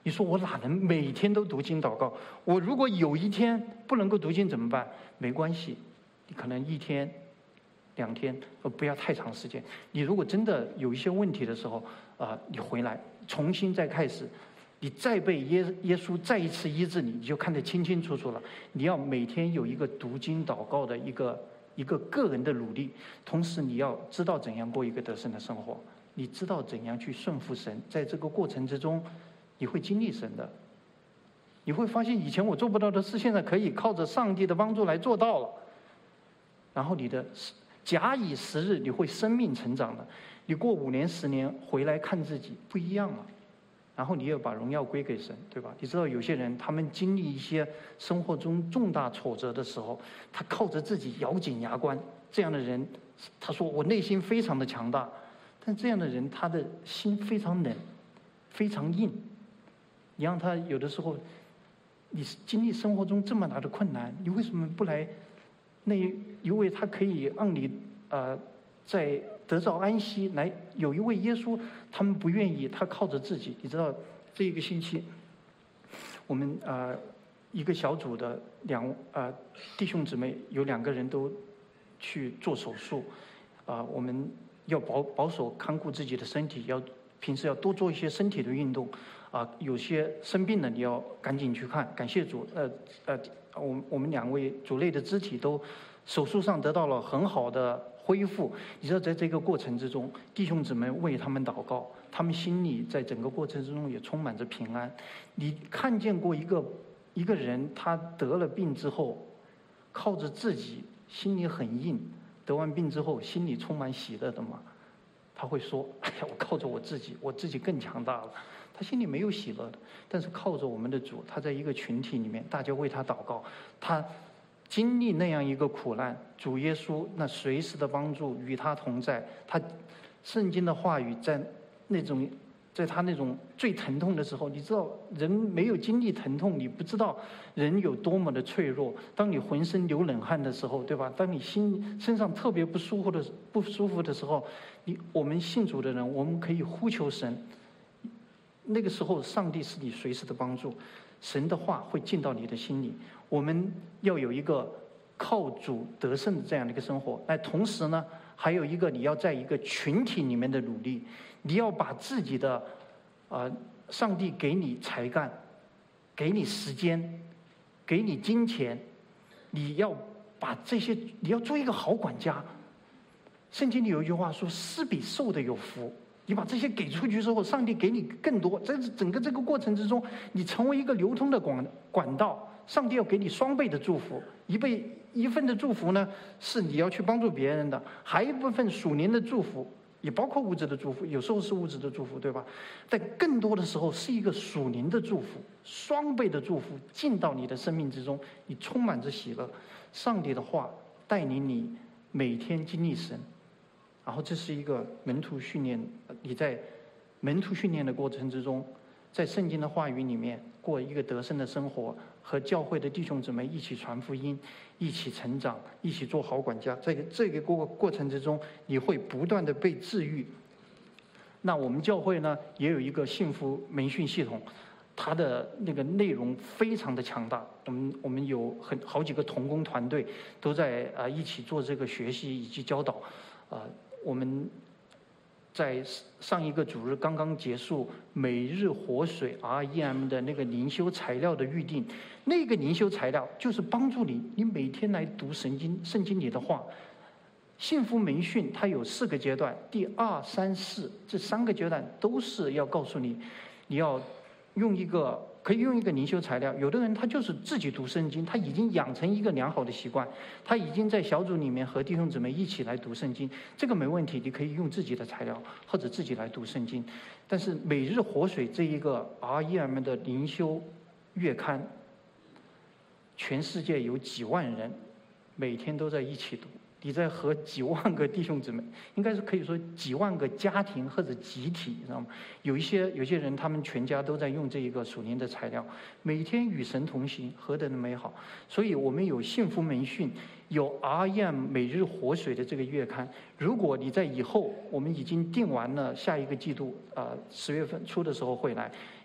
你说我哪能每天都读经祷告？我如果有一天不能够读经怎么办？没关系，你可能一天、两天，呃，不要太长时间。你如果真的有一些问题的时候，啊、呃，你回来重新再开始，你再被耶耶稣再一次医治你，你就看得清清楚楚了。你要每天有一个读经祷告的一个一个个人的努力，同时你要知道怎样过一个得胜的生活，你知道怎样去顺服神，在这个过程之中。你会经历神的，你会发现以前我做不到的事，现在可以靠着上帝的帮助来做到了。然后你的假以时日，你会生命成长的。你过五年、十年回来看自己不一样了，然后你也把荣耀归给神，对吧？你知道有些人他们经历一些生活中重大挫折的时候，他靠着自己咬紧牙关。这样的人，他说我内心非常的强大，但这样的人他的心非常冷，非常硬。你让他有的时候，你经历生活中这么大的困难，你为什么不来？那一位他可以让你呃，在得到安息。来，有一位耶稣，他们不愿意，他靠着自己。你知道，这一个星期，我们呃一个小组的两呃弟兄姊妹有两个人都去做手术，啊、呃，我们要保保守看顾自己的身体，要平时要多做一些身体的运动。啊，有些生病了，你要赶紧去看。感谢主，呃呃，我我们两位主内的肢体都手术上得到了很好的恢复。你知道，在这个过程之中，弟兄姊妹为他们祷告，他们心里在整个过程之中也充满着平安。你看见过一个一个人，他得了病之后，靠着自己，心里很硬，得完病之后心里充满喜乐的吗？他会说：“哎呀，我靠着我自己，我自己更强大了。”他心里没有喜乐的，但是靠着我们的主，他在一个群体里面，大家为他祷告，他经历那样一个苦难，主耶稣那随时的帮助与他同在，他圣经的话语在那种，在他那种最疼痛的时候，你知道人没有经历疼痛，你不知道人有多么的脆弱。当你浑身流冷汗的时候，对吧？当你心身上特别不舒服的不舒服的时候，你我们信主的人，我们可以呼求神。那个时候，上帝是你随时的帮助，神的话会进到你的心里。我们要有一个靠主得胜的这样的一个生活。那同时呢，还有一个你要在一个群体里面的努力，你要把自己的，呃，上帝给你才干，给你时间，给你金钱，你要把这些，你要做一个好管家。圣经里有一句话说：“施比受的有福。”你把这些给出去之后，上帝给你更多。在整个这个过程之中，你成为一个流通的管管道，上帝要给你双倍的祝福。一倍一份的祝福呢，是你要去帮助别人的；还有一部分属灵的祝福，也包括物质的祝福，有时候是物质的祝福，对吧？但更多的时候是一个属灵的祝福，双倍的祝福进到你的生命之中，你充满着喜乐。上帝的话带领你每天经历神。然后这是一个门徒训练，你在门徒训练的过程之中，在圣经的话语里面过一个得胜的生活，和教会的弟兄姊妹一起传福音，一起成长，一起做好管家。在这个过过程之中，你会不断的被治愈。那我们教会呢，也有一个幸福门训系统，它的那个内容非常的强大。我们我们有很好几个同工团队都在啊、呃、一起做这个学习以及教导，啊、呃。我们在上一个主日刚刚结束每日活水 R E M 的那个灵修材料的预定，那个灵修材料就是帮助你，你每天来读圣经，圣经里的话。幸福门训它有四个阶段，第二、三、四这三个阶段都是要告诉你，你要用一个。可以用一个灵修材料，有的人他就是自己读圣经，他已经养成一个良好的习惯，他已经在小组里面和弟兄姊妹一起来读圣经，这个没问题，你可以用自己的材料或者自己来读圣经。但是每日活水这一个 R E M 的灵修月刊，全世界有几万人每天都在一起读，你在和几万个弟兄姊妹，应该是可以说几万个家庭或者集体，你知道吗？有一些有些人，他们全家都在用这一个属灵的材料，每天与神同行，何等的美好！所以我们有幸福门训，有 R E M 每日活水的这个月刊。如果你在以后，我们已经定完了下一个季度，呃，十月份初的时候会来，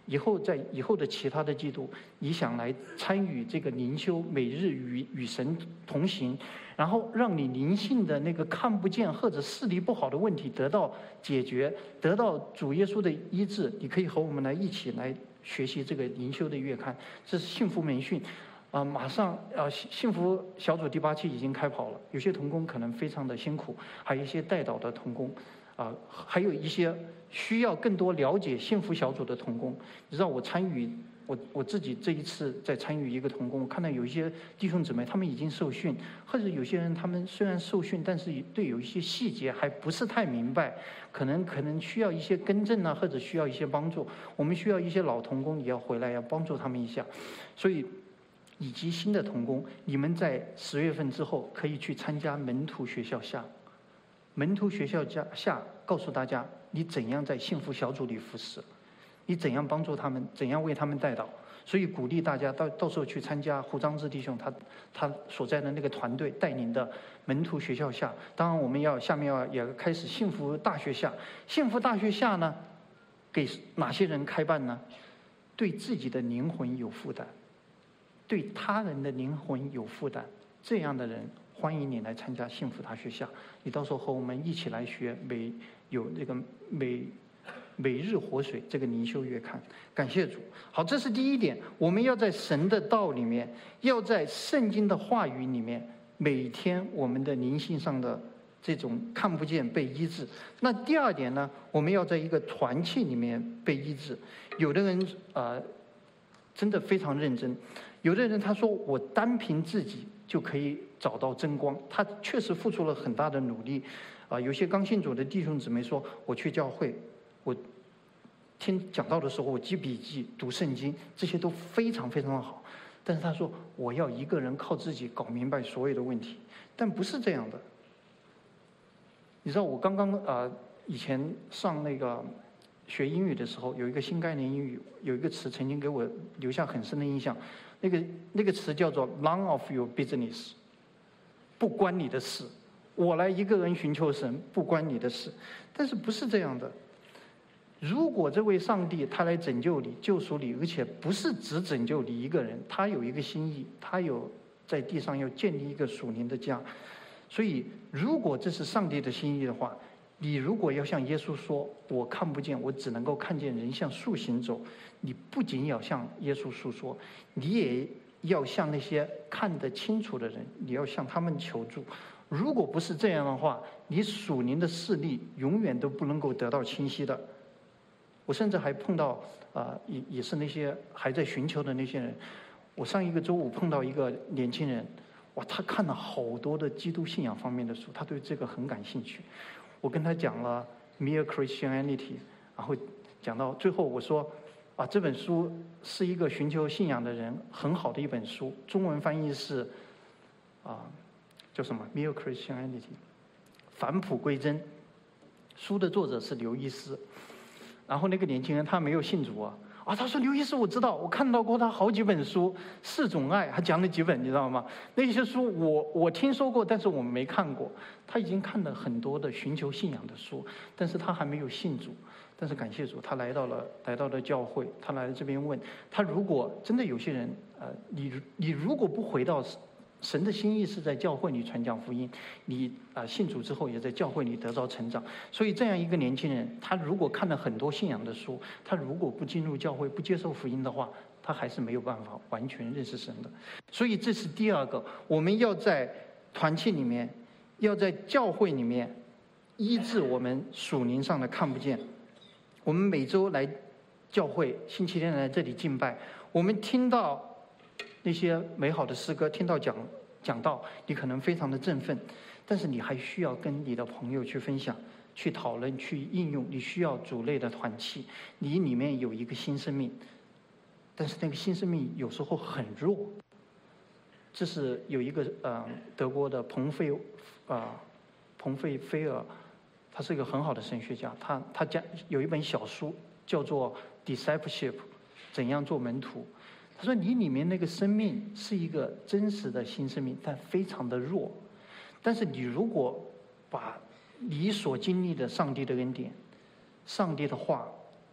以后在以后的其他的季度，你想来参与这个灵修，每日与与神同行，然后让你灵性的那个看不见或者视力不好的问题得到解决，得到主耶稣的医治，你可以和我们来一起来学习这个灵修的月刊。这是幸福门训。啊、呃，马上啊、呃，幸福小组第八期已经开跑了，有些同工可能非常的辛苦，还有一些代祷的同工，啊、呃，还有一些需要更多了解幸福小组的同工。你知道我参与，我我自己这一次在参与一个同工，我看到有一些弟兄姊妹他们已经受训，或者有些人他们虽然受训，但是对有一些细节还不是太明白，可能可能需要一些更正啊，或者需要一些帮助。我们需要一些老同工也要回来，要帮助他们一下，所以。以及新的同工，你们在十月份之后可以去参加门徒学校下。门徒学校下告诉大家你怎样在幸福小组里服侍，你怎样帮助他们，怎样为他们代祷。所以鼓励大家到到时候去参加胡章志弟兄他他所在的那个团队带领的门徒学校下。当然我们要下面要也开始幸福大学下。幸福大学下呢，给哪些人开办呢？对自己的灵魂有负担，对他人的灵魂有负担，这样的人欢迎你来参加幸福大学下。你到时候和我们一起来学每有这个每每日活水这个灵修月刊。感谢主。好，这是第一点，我们要在神的道里面，要在圣经的话语里面，每天我们的灵性上的这种看不见被医治。那第二点呢，我们要在一个团契里面被医治。有的人啊、呃，真的非常认真。有的人他说我单凭自己就可以找到真光，他确实付出了很大的努力。啊、呃，有些刚信主的弟兄姊妹说，我去教会，我听讲道的时候我记笔记、读圣经，这些都非常非常的好。但是他说我要一个人靠自己搞明白所有的问题，但不是这样的。你知道我刚刚啊、呃、以前上那个学英语的时候，有一个新概念英语，有一个词曾经给我留下很深的印象。那个那个词叫做 "None of your business"， 不关你的事。我来一个人寻求神，不关你的事。但是不是这样的？如果这位上帝他来拯救你、救赎你，而且不是只拯救你一个人，他有一个心意，他有在地上要建立一个属灵的家。所以，如果这是上帝的心意的话，你如果要向耶稣说我看不见，我只能够看见人像树行走，你不仅要向耶稣诉说，你也要向那些看得清楚的人，你要向他们求助。如果不是这样的话，你属灵的视力永远都不能够得到清晰的。我甚至还碰到啊、呃，也也是那些还在寻求的那些人。我上一个周五碰到一个年轻人，哇，他看了好多的基督信仰方面的书，他对这个很感兴趣。我跟他讲了 Mere Christianity， 然后讲到最后我说啊，这本书是一个寻求信仰的人很好的一本书，中文翻译是啊叫什么 Mere Christianity， 返璞归真。书的作者是刘易斯。然后那个年轻人他没有信主啊，啊，他说刘医师我知道，我看到过他好几本书，四种爱，他讲了几本你知道吗？那些书我我听说过，但是我没看过。他已经看了很多的寻求信仰的书，但是他还没有信主。但是感谢主，他来到了来到了教会，他来了这边问他，如果真的有些人呃，你你如果不回到神的心意是在教会里传讲福音，你啊、呃、信主之后也在教会里得到成长。所以这样一个年轻人，他如果看了很多信仰的书，他如果不进入教会、不接受福音的话，他还是没有办法完全认识神的。所以这是第二个，我们要在团契里面，要在教会里面医治我们属灵上的看不见。我们每周来教会，星期天来这里敬拜，我们听到那些美好的诗歌，听到讲讲道，你可能非常的振奋，但是你还需要跟你的朋友去分享、去讨论、去应用。你需要主内的团契，你里面有一个新生命，但是那个新生命有时候很弱。这是有一个呃德国的彭费啊、呃、彭费菲尔，他是一个很好的神学家，他他讲有一本小书叫做《Discipleship》，怎样做门徒。他说你里面那个生命是一个真实的新生命，但非常的弱。但是你如果把你所经历的上帝的恩典、上帝的话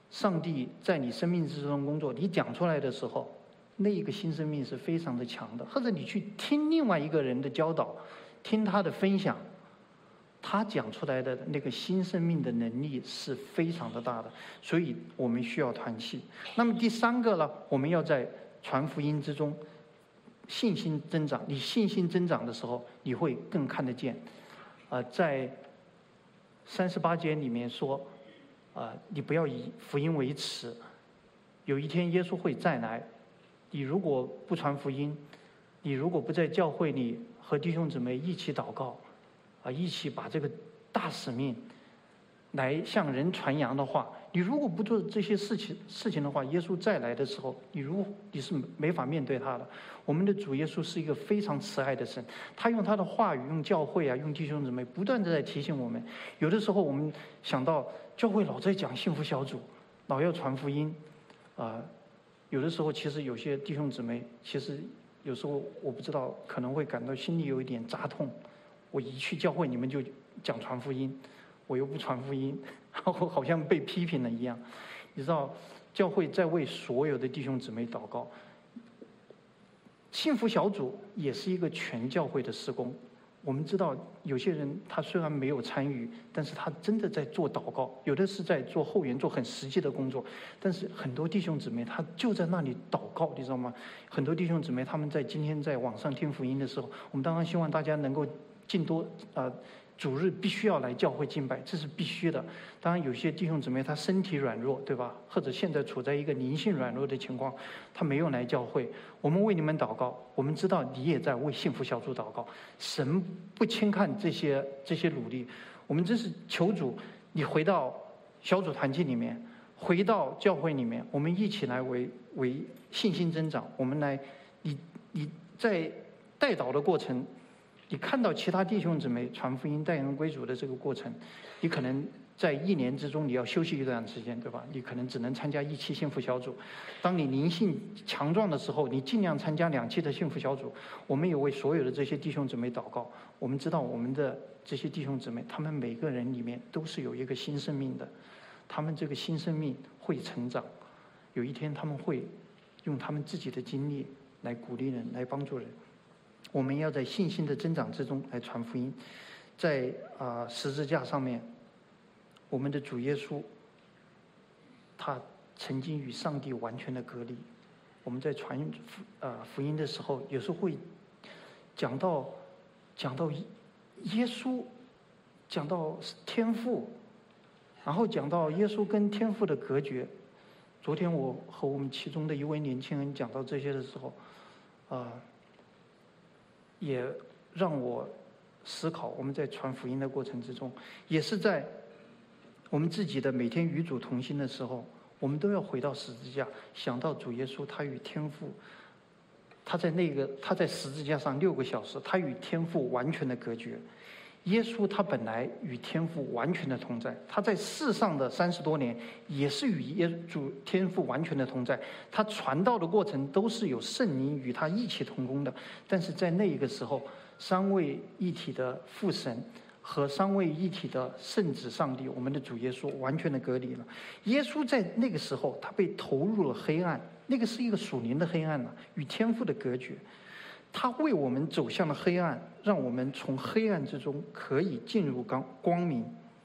上帝在你生命之中工作，你讲出来的时候，那一个新生命是非常的强的。或者你去听另外一个人的教导，听他的分享，他讲出来的那个新生命的能力是非常的大的。所以我们需要团契。那么第三个呢，我们要在传福音之中信心增长。你信心增长的时候，你会更看得见。呃，在三十八节里面说，啊、呃，你不要以福音为耻。有一天耶稣会再来，你如果不传福音，你如果不在教会里和弟兄姊妹一起祷告，啊、呃，一起把这个大使命来向人传扬的话，你如果不做这些事情事情的话，耶稣再来的时候，你如你是没法面对他的。我们的主耶稣是一个非常慈爱的神，他用他的话语，用教会啊，用弟兄姊妹，不断的在提醒我们。有的时候我们想到教会老在讲幸福小组，老要传福音，啊、呃，有的时候其实有些弟兄姊妹，其实有时候我不知道，可能会感到心里有一点扎痛。我一去教会，你们就讲传福音，我又不传福音，然后好像被批评了一样。你知道，教会在为所有的弟兄姊妹祷告。幸福小组也是一个全教会的事工。我们知道有些人他虽然没有参与，但是他真的在做祷告，有的是在做后援，做很实际的工作。但是很多弟兄姊妹他就在那里祷告，你知道吗？很多弟兄姊妹他们在今天在网上听福音的时候，我们当然希望大家能够尽多呃。主日必须要来教会敬拜，这是必须的。当然，有些弟兄姊妹他身体软弱，对吧？或者现在处在一个灵性软弱的情况，他没有来教会。我们为你们祷告，我们知道你也在为幸福小组祷告。神不轻看这些这些努力，我们真是求主，你回到小组团契里面，回到教会里面，我们一起来为为信心增长。我们来，你你在带祷的过程。你看到其他弟兄姊妹传福音、带人归主的这个过程，你可能在一年之中你要休息一段时间，对吧？你可能只能参加一期幸福小组。当你灵性强壮的时候，你尽量参加两期的幸福小组。我们也为所有的这些弟兄姊妹祷告。我们知道我们的这些弟兄姊妹，他们每个人里面都是有一个新生命的，他们这个新生命会成长，有一天他们会用他们自己的经历来鼓励人，来帮助人。我们要在信心的增长之中来传福音。在啊、呃、十字架上面，我们的主耶稣他曾经与上帝完全的隔离。我们在传福啊、呃、福音的时候，有时候会讲到讲到耶稣，讲到天父，然后讲到耶稣跟天父的隔绝。昨天我和我们其中的一位年轻人讲到这些的时候，啊、呃。也让我思考，我们在传福音的过程之中，也是在我们自己的每天与主同行的时候，我们都要回到十字架，想到主耶稣他与天父，他在那个他在十字架上六个小时，他与天父完全的隔绝。耶稣他本来与天父完全的同在，他在世上的三十多年也是与耶主天父完全的同在，他传道的过程都是有圣灵与他一起同工的。但是在那个时候，三位一体的父神和三位一体的圣子上帝，我们的主耶稣完全的隔离了。耶稣在那个时候他被投入了黑暗，那个是一个属灵的黑暗了，与天父的隔绝。他为我们走向了黑暗，让我们从黑暗之中可以进入光光明。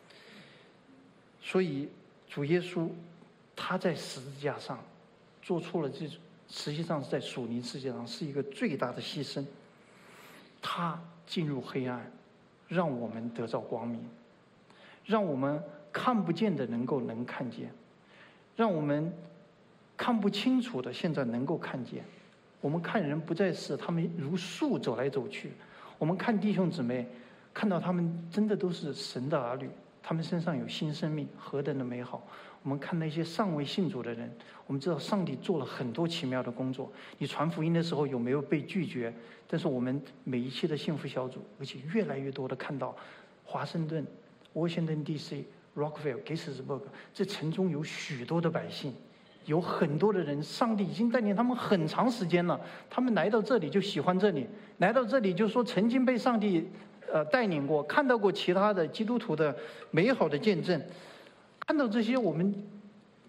所以主耶稣他在十字架上做出了这，实际上是在属灵世界上是一个最大的牺牲。他进入黑暗，让我们得到光明，让我们看不见的能够能看见，让我们看不清楚的现在能够看见。我们看人不再是他们如树走来走去，我们看弟兄姊妹，看到他们真的都是神的儿女，他们身上有新生命，何等的美好。我们看那些尚未信主的人，我们知道上帝做了很多奇妙的工作。你传福音的时候有没有被拒绝？但是我们每一期的幸福小组，而且越来越多的看到华盛顿、沃辛顿 D C、Rockville、给斯堡这城中有许多的百姓，有很多的人，上帝已经带领他们很长时间了，他们来到这里就喜欢这里，来到这里就说曾经被上帝呃带领过，看到过其他的基督徒的美好的见证，看到这些我们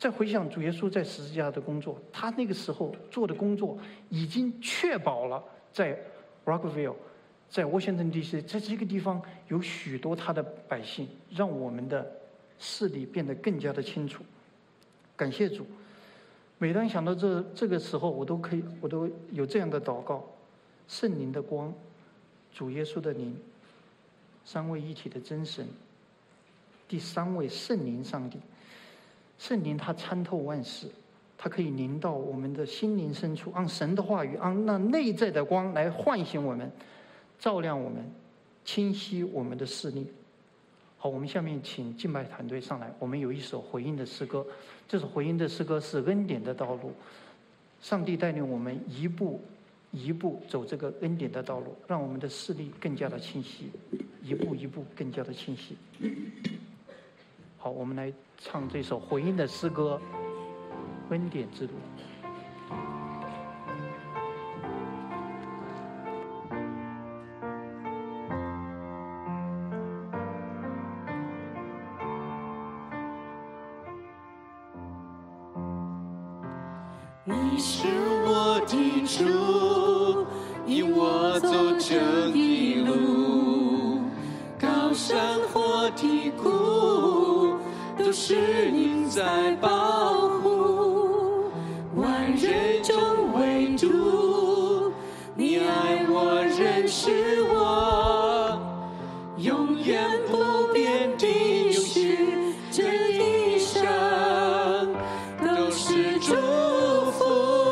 再回想主耶稣在十字架的工作，他那个时候做的工作已经确保了在 Rockville， 在 Washington D C 在这个地方有许多他的百姓，让我们的视力变得更加的清楚。感谢主！每当想到这这个时候，我都可以，我都有这样的祷告：圣灵的光，主耶稣的灵，三位一体的真神，第三位圣灵上帝。圣灵它参透万事，它可以临到我们的心灵深处，按神的话语，按那内在的光来唤醒我们，照亮我们，清晰我们的视力。好，我们下面请敬拜团队上来，我们有一首回应的诗歌，这首回应的诗歌是恩典的道路，上帝带领我们一步一步走这个恩典的道路，让我们的视力更加的清晰，一步一步更加的清晰。好，我们来唱这首回应的诗歌《恩典之路》。 你是我的主，引我走这一路，高山或低谷，都是你在保护。万人中唯独你爱我，认识我，永远不变的应许，这一生都是祝福。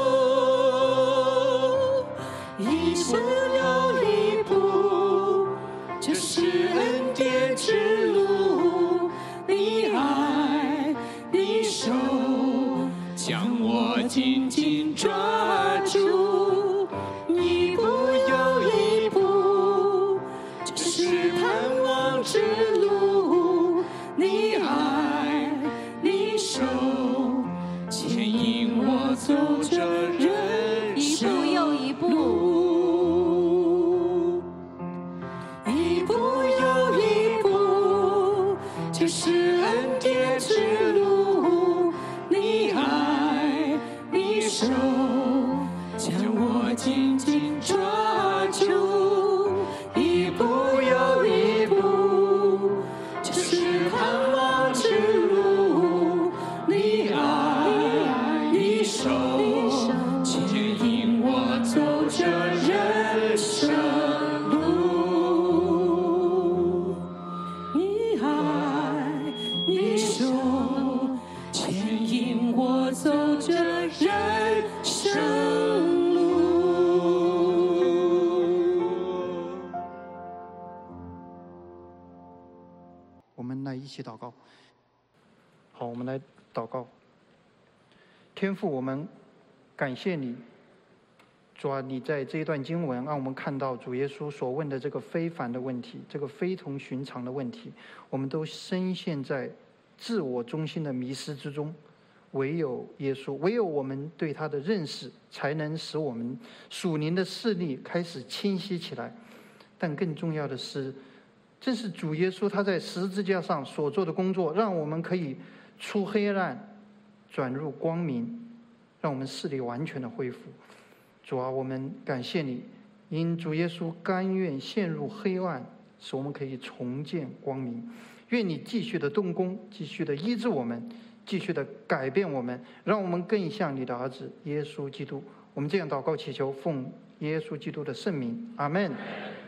一步又一步，这是恩典之路。你爱，你手将我紧紧抓住，一步又一步，这是盼望之路。你爱，你手牵引我走着人生路。 一步又一步。 一步又一步，这是恩典之路。你爱，你手将我紧紧抓住，一步又一步，这是盼望之路。你爱，你手牵引我走着人生路。你爱，你手牵引我走着人生路。 我们来一起祷告。好，我们来祷告。天父，我们感谢你，主啊，你在这一段经文让我们看到主耶稣所问的这个非凡的问题，这个非同寻常的问题，我们都深陷在自我中心的迷失之中。唯有耶稣，唯有我们对他的认识，才能使我们属灵的视力开始清晰起来。但更重要的是，正是主耶稣他在十字架上所做的工作，让我们可以出黑暗转入光明，让我们视力完全的恢复。主啊，我们感谢你，因主耶稣甘愿陷入黑暗，使我们可以重见光明。愿你继续的动工，继续的医治我们，继续的改变我们，让我们更像你的儿子耶稣基督。我们这样祷告祈求，奉耶稣基督的圣名，阿们。